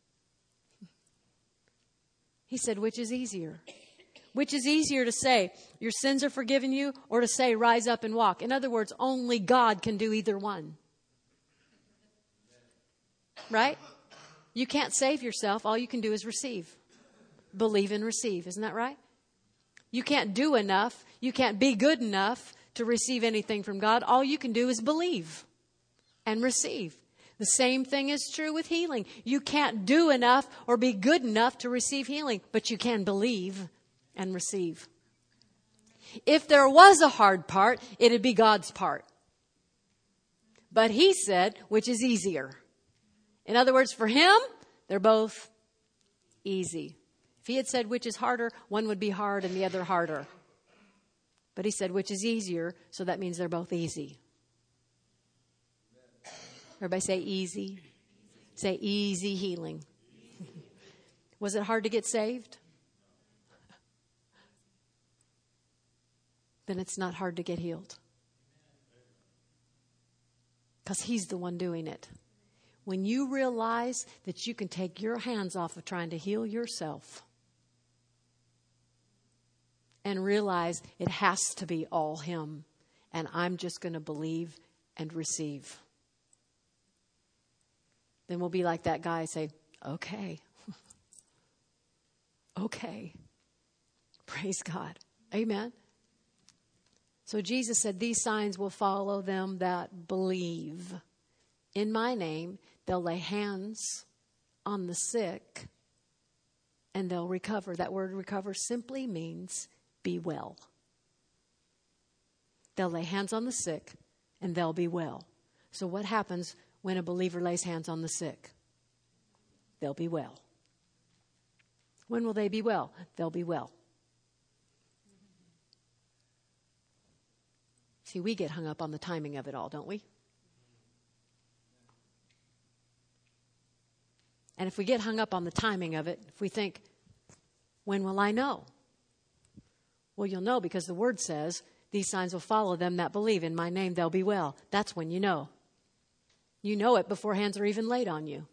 He said which is easier. Which is easier to say, your sins are forgiven you, or to say, rise up and walk? In other words, only God can do either one. Right? You can't save yourself. All you can do is receive. Believe and receive. Isn't that right? You can't do enough. You can't be good enough to receive anything from God. All you can do is believe and receive. The same thing is true with healing. You can't do enough or be good enough to receive healing, but you can believe and receive. If there was a hard part, it'd be God's part. But he said, which is easier. In other words, for him, they're both easy. If he had said which is harder, one would be hard and the other harder. But he said which is easier, so that means they're both easy. Everybody say easy. Say easy healing. Was it hard to get saved? Then it's not hard to get healed. Because he's the one doing it. When you realize that you can take your hands off of trying to heal yourself and realize it has to be all him, and I'm just going to believe and receive, then we'll be like that guy and say, okay. Okay. Praise God. Amen. So Jesus said, these signs will follow them that believe. In my name, they'll lay hands on the sick and they'll recover. That word recover simply means be well. They'll lay hands on the sick and they'll be well. So what happens when a believer lays hands on the sick? They'll be well. When will they be well? They'll be well. See, we get hung up on the timing of it all, don't we? And if we get hung up on the timing of it, if we think, when will I know? Well, you'll know because the word says, these signs will follow them that believe. In my name, they'll be well. That's when you know. You know it before hands are even laid on you.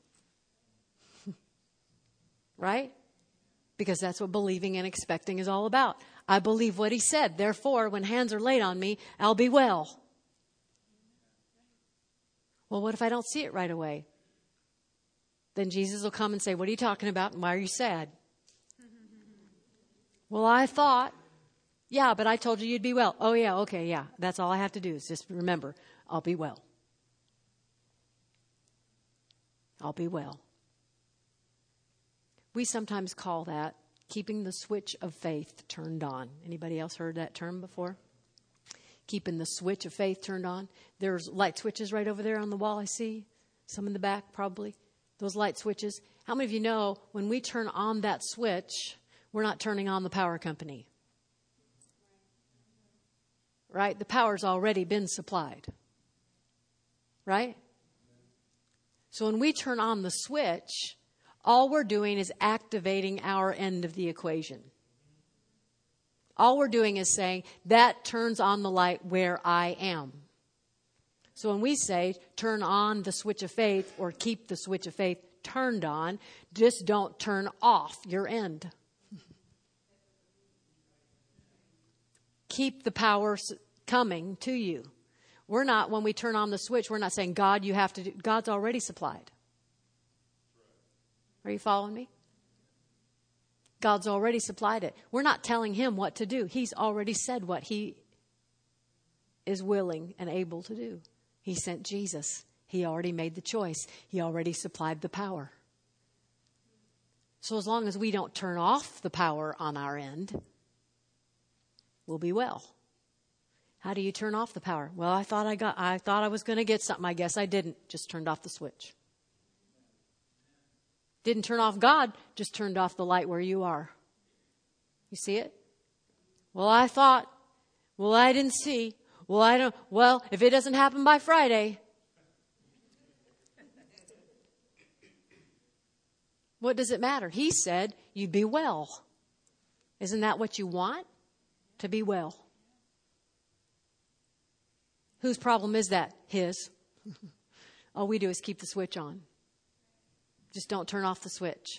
Right? Because that's what believing and expecting is all about. I believe what he said. Therefore, when hands are laid on me, I'll be well. Well, what if I don't see it right away? Then Jesus will come and say, what are you talking about? And why are you sad? Well, I thought, yeah, but I told you you'd be well. Oh, yeah, okay, yeah. That's all I have to do is just remember, I'll be well. I'll be well. We sometimes call that keeping the switch of faith turned on. Anybody else heard that term before? Keeping the switch of faith turned on. There's light switches right over there on the wall, I see. Some in the back, probably. Those light switches. How many of you know when we turn on that switch, we're not turning on the power company? Right? The power's already been supplied. Right? So when we turn on the switch, all we're doing is activating our end of the equation. All we're doing is saying, that turns on the light where I am. So when we say, turn on the switch of faith or keep the switch of faith turned on, just don't turn off your end. Keep the power coming to you. We're not, when we turn on the switch, we're not saying, God, you have to do, God's already supplied. Are you following me? God's already supplied it. We're not telling him what to do. He's already said what he is willing and able to do. He sent Jesus. He already made the choice. He already supplied the power. So as long as we don't turn off the power on our end, we'll be well. How do you turn off the power? Well, I thought I got, I thought I was going to get something. I guess I didn't. Just turned off the switch. Didn't turn off God, just turned off the light where you are. You see it? Well, I thought, well, I didn't see. Well, I don't, well, if it doesn't happen by Friday. What does it matter? He said you'd be well. Isn't that what you want? To be well. Whose problem is that? His. All we do is keep the switch on. Just don't turn off the switch.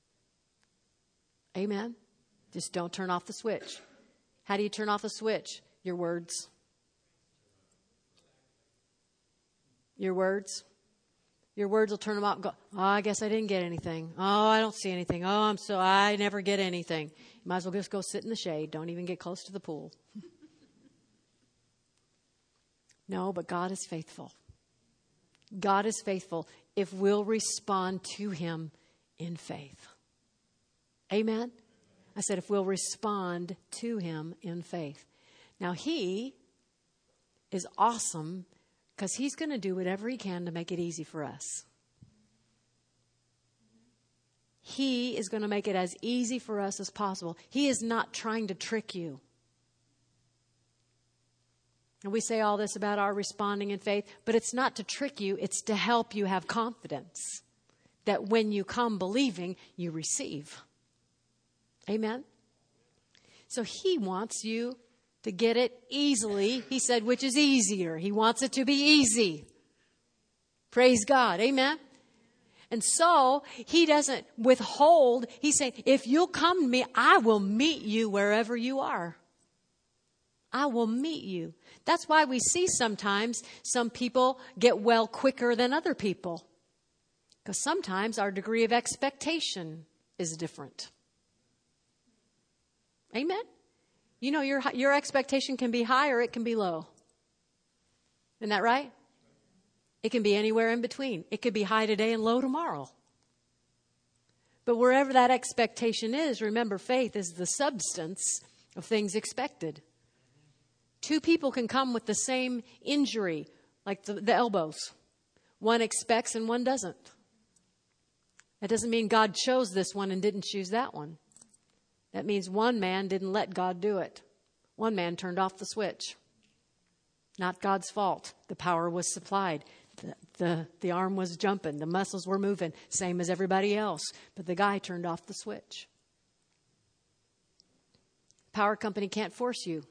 Amen? Just don't turn off the switch. How do you turn off the switch? Your words. Your words. Your words will turn them off and go, oh, I guess I didn't get anything. Oh, I don't see anything. Oh, I'm so, I never get anything. You might as well just go sit in the shade. Don't even get close to the pool. No, but God is faithful. God is faithful if we'll respond to Him in faith. Amen? I said if we'll respond to Him in faith. Now, He is awesome because He's going to do whatever He can to make it easy for us. He is going to make it as easy for us as possible. He is not trying to trick you. And we say all this about our responding in faith, but it's not to trick you. It's to help you have confidence that when you come believing, you receive. Amen? So He wants you to get it easily. He said, which is easier. He wants it to be easy. Praise God. Amen? And so He doesn't withhold. He's saying, if you'll come to me, I will meet you wherever you are. I will meet you. That's why we see sometimes some people get well quicker than other people. Because sometimes our degree of expectation is different. Amen? You know, your your expectation can be high or it can be low. Isn't that right? It can be anywhere in between. It could be high today and low tomorrow. But wherever that expectation is, remember, faith is the substance of things expected. Two people can come with the same injury, like the, the elbows. One expects and one doesn't. That doesn't mean God chose this one and didn't choose that one. That means one man didn't let God do it. One man turned off the switch. Not God's fault. The power was supplied. The, the, the arm was jumping. The muscles were moving. Same as everybody else. But the guy turned off the switch. Power company can't force you.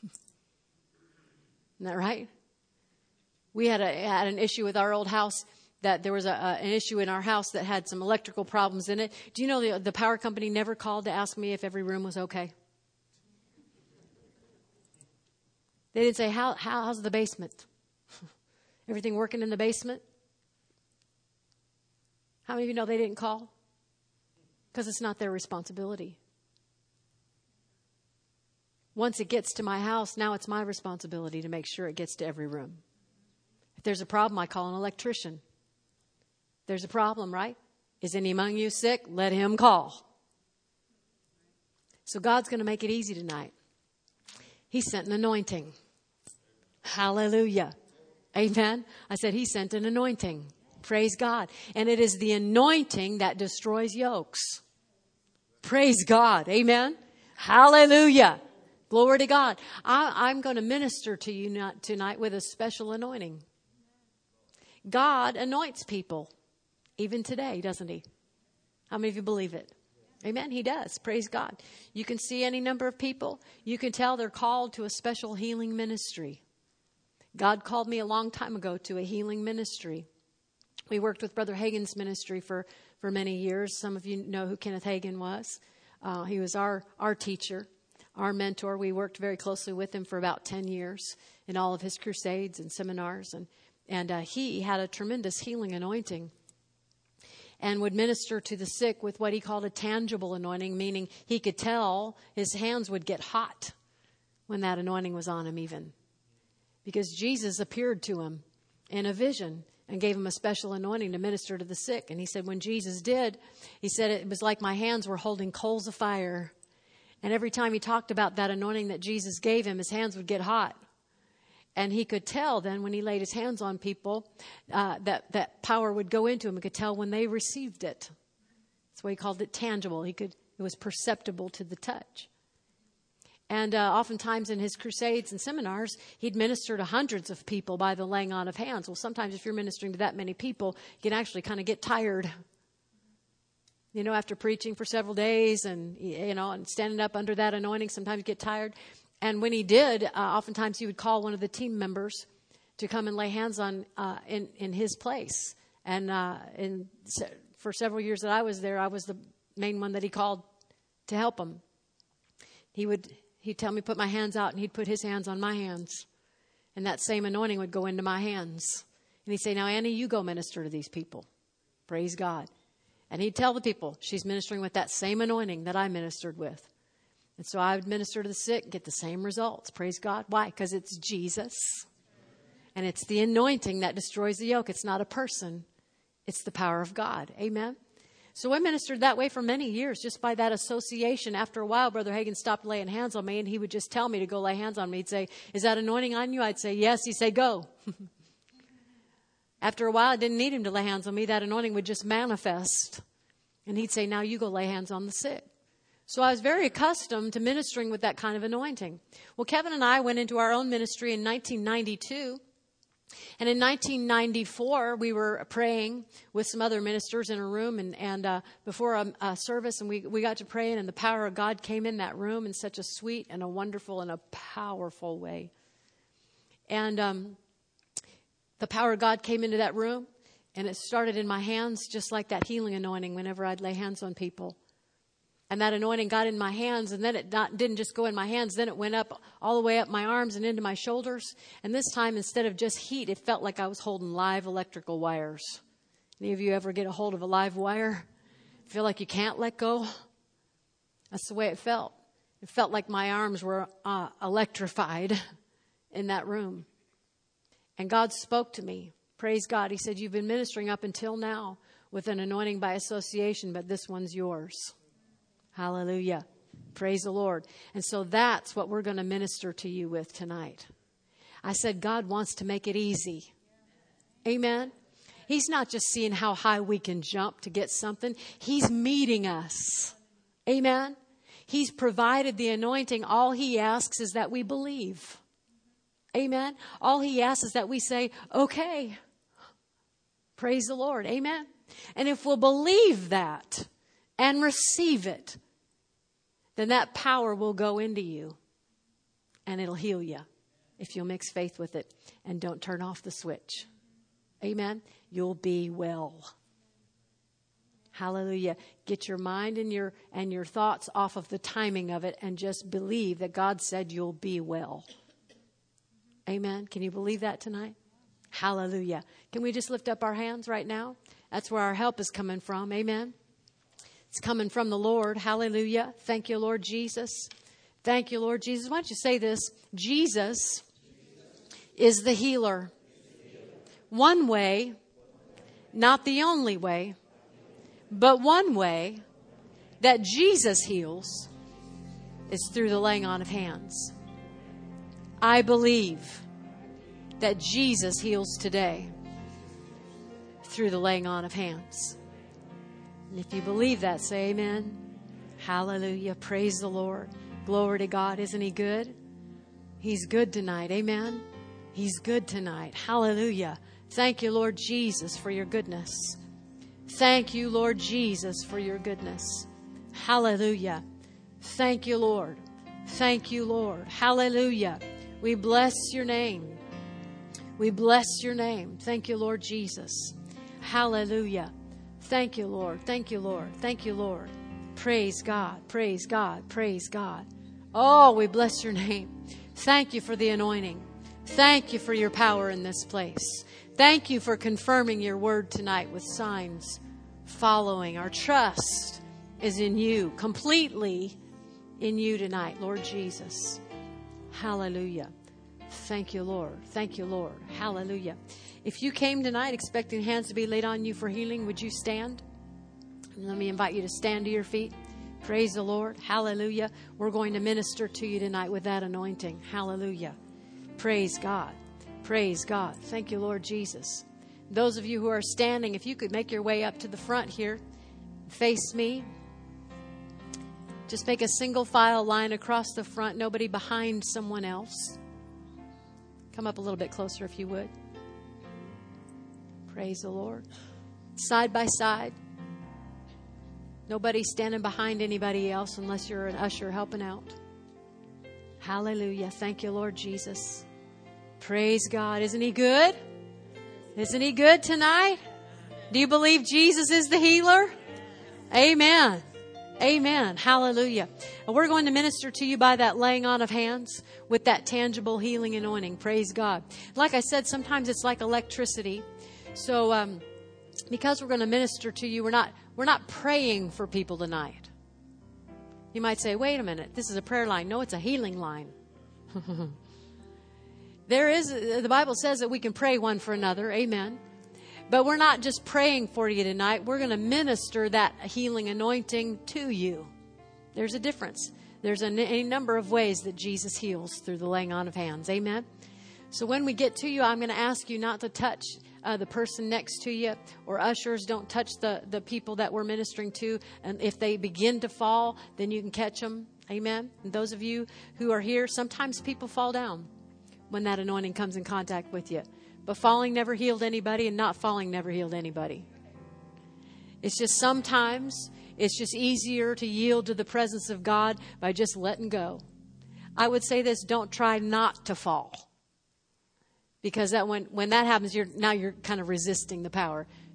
Isn't that right? We had, a, had an issue with our old house that there was a, a, an issue in our house that had some electrical problems in it. Do you know the, the power company never called to ask me if every room was okay? They didn't say, How, how how's the basement? Everything working in the basement? How many of you know they didn't call? Because it's not their responsibility. Once it gets to my house, now it's my responsibility to make sure it gets to every room. If there's a problem, I call an electrician. If there's a problem, right? Is any among you sick? Let him call. So God's going to make it easy tonight. He sent an anointing. Hallelujah. Amen. I said He sent an anointing. Praise God. And it is the anointing that destroys yokes. Praise God. Amen. Hallelujah. Glory to God. I, I'm going to minister to you not, tonight with a special anointing. God anoints people, even today, doesn't He? How many of you believe it? Amen. He does. Praise God. You can see any number of people. You can tell they're called to a special healing ministry. God called me a long time ago to a healing ministry. We worked with Brother Hagin's ministry for, for many years. Some of you know who Kenneth Hagin was. Uh, he was our, our teacher. Our mentor. We worked very closely with him for about ten years in all of his crusades and seminars. And, and uh, he had a tremendous healing anointing and would minister to the sick with what he called a tangible anointing, meaning he could tell his hands would get hot when that anointing was on him even. Because Jesus appeared to him in a vision and gave him a special anointing to minister to the sick. And he said when Jesus did, he said it was like my hands were holding coals of fire. And every time he talked about that anointing that Jesus gave him, his hands would get hot. And he could tell then when he laid his hands on people, uh, that, that power would go into him. He could tell when they received it. That's why he called it tangible. He could, it was perceptible to the touch. And uh, oftentimes in his crusades and seminars, he'd minister to hundreds of people by the laying on of hands. Well, sometimes if you're ministering to that many people, you can actually kind of get tired. You know, after preaching for several days and, you know, and standing up under that anointing, sometimes you get tired. And when he did, uh, oftentimes he would call one of the team members to come and lay hands on uh, in, in his place. And uh, in, for several years that I was there, I was the main one that he called to help him. He would... He'd tell me, put my hands out, and he'd put his hands on my hands. And that same anointing would go into my hands. And he'd say, now, Annie, you go minister to these people. Praise God. And he'd tell the people, she's ministering with that same anointing that I ministered with. And so I would minister to the sick and get the same results. Praise God. Why? Because it's Jesus. And it's the anointing that destroys the yoke. It's not a person. It's the power of God. Amen. So I ministered that way for many years, just by that association. After a while, Brother Hagin stopped laying hands on me, and he would just tell me to go lay hands on me. He'd say, is that anointing on you? I'd say, yes. He'd say, go. After a while, I didn't need him to lay hands on me. That anointing would just manifest. And he'd say, now you go lay hands on the sick. So I was very accustomed to ministering with that kind of anointing. Well, Kevin and I went into our own ministry in nineteen ninety-two. And in nineteen ninety-four, we were praying with some other ministers in a room and, and uh, before a, a service, and we, we got to praying, and the power of God came in that room in such a sweet and a wonderful and a powerful way. And um, the power of God came into that room, and it started in my hands just like that healing anointing whenever I'd lay hands on people. And that anointing got in my hands, and then it not, didn't just go in my hands. Then it went up all the way up my arms and into my shoulders. And this time, instead of just heat, it felt like I was holding live electrical wires. Any of you ever get a hold of a live wire? Feel like you can't let go? That's the way it felt. It felt like my arms were uh, electrified in that room. And God spoke to me. Praise God. He said, you've been ministering up until now with an anointing by association, but this one's yours. Hallelujah. Praise the Lord. And so that's what we're going to minister to you with tonight. I said God wants to make it easy. Amen. He's not just seeing how high we can jump to get something. He's meeting us. Amen. He's provided the anointing. All he asks is that we believe. Amen. All he asks is that we say, okay. Praise the Lord. Amen. And if we'll believe that and receive it, then that power will go into you and it'll heal you if you'll mix faith with it and don't turn off the switch. Amen. You'll be well. Hallelujah. Get your mind and your and your thoughts off of the timing of it and just believe that God said you'll be well. Amen. Can you believe that tonight? Hallelujah. Can we just lift up our hands right now? That's where our help is coming from. Amen. It's coming from the Lord. Hallelujah. Thank you, Lord Jesus. Thank you, Lord Jesus. Why don't you say this? Jesus is the healer. One way, not the only way, but one way that Jesus heals is through the laying on of hands. I believe that Jesus heals today through the laying on of hands. And if you believe that, say amen. Hallelujah. Praise the Lord. Glory to God. Isn't he good? He's good tonight. Amen. He's good tonight. Hallelujah. Thank you, Lord Jesus, for your goodness. Thank you, Lord Jesus, for your goodness. Hallelujah. Thank you, Lord. Thank you, Lord. Hallelujah. We bless your name. We bless your name. Thank you, Lord Jesus. Hallelujah. Thank you, Lord. Thank you, Lord. Thank you, Lord. Praise God. Praise God. Praise God. Oh, we bless your name. Thank you for the anointing. Thank you for your power in this place. Thank you for confirming your word tonight with signs following. Our trust is in you, completely in you tonight, Lord Jesus. Hallelujah. Thank you, Lord. Thank you, Lord. Hallelujah. If you came tonight expecting hands to be laid on you for healing, would you stand? Let me invite you to stand to your feet. Praise the Lord. Hallelujah. We're going to minister to you tonight with that anointing. Hallelujah. Praise God. Praise God. Thank you, Lord Jesus. Those of you who are standing, if you could make your way up to the front here, face me. Just make a single file line across the front, nobody behind someone else. Come up a little bit closer if you would. Praise the Lord. Side by side. Nobody standing behind anybody else unless you're an usher helping out. Hallelujah. Thank you, Lord Jesus. Praise God. Isn't He good? Isn't He good tonight? Do you believe Jesus is the healer? Amen. Amen. Hallelujah. And we're going to minister to you by that laying on of hands with that tangible healing anointing. Praise God. Like I said, sometimes it's like electricity. So um, because we're going to minister to you, we're not we're not praying for people tonight. You might say, wait a minute, this is a prayer line. No, it's a healing line. There is, the Bible says that we can pray one for another. Amen. But we're not just praying for you tonight. We're going to minister that healing anointing to you. There's a difference. There's a, a number of ways that Jesus heals through the laying on of hands. Amen. So when we get to you, I'm going to ask you not to touch uh, the person next to you, or ushers, don't touch the, the people that we're ministering to. And if they begin to fall, then you can catch them. Amen. And those of you who are here, sometimes people fall down when that anointing comes in contact with you. But falling never healed anybody, and not falling never healed anybody. It's just sometimes it's just easier to yield to the presence of God by just letting go. I would say this, don't try not to fall. Because that when, when that happens, you're now you're kind of resisting the power.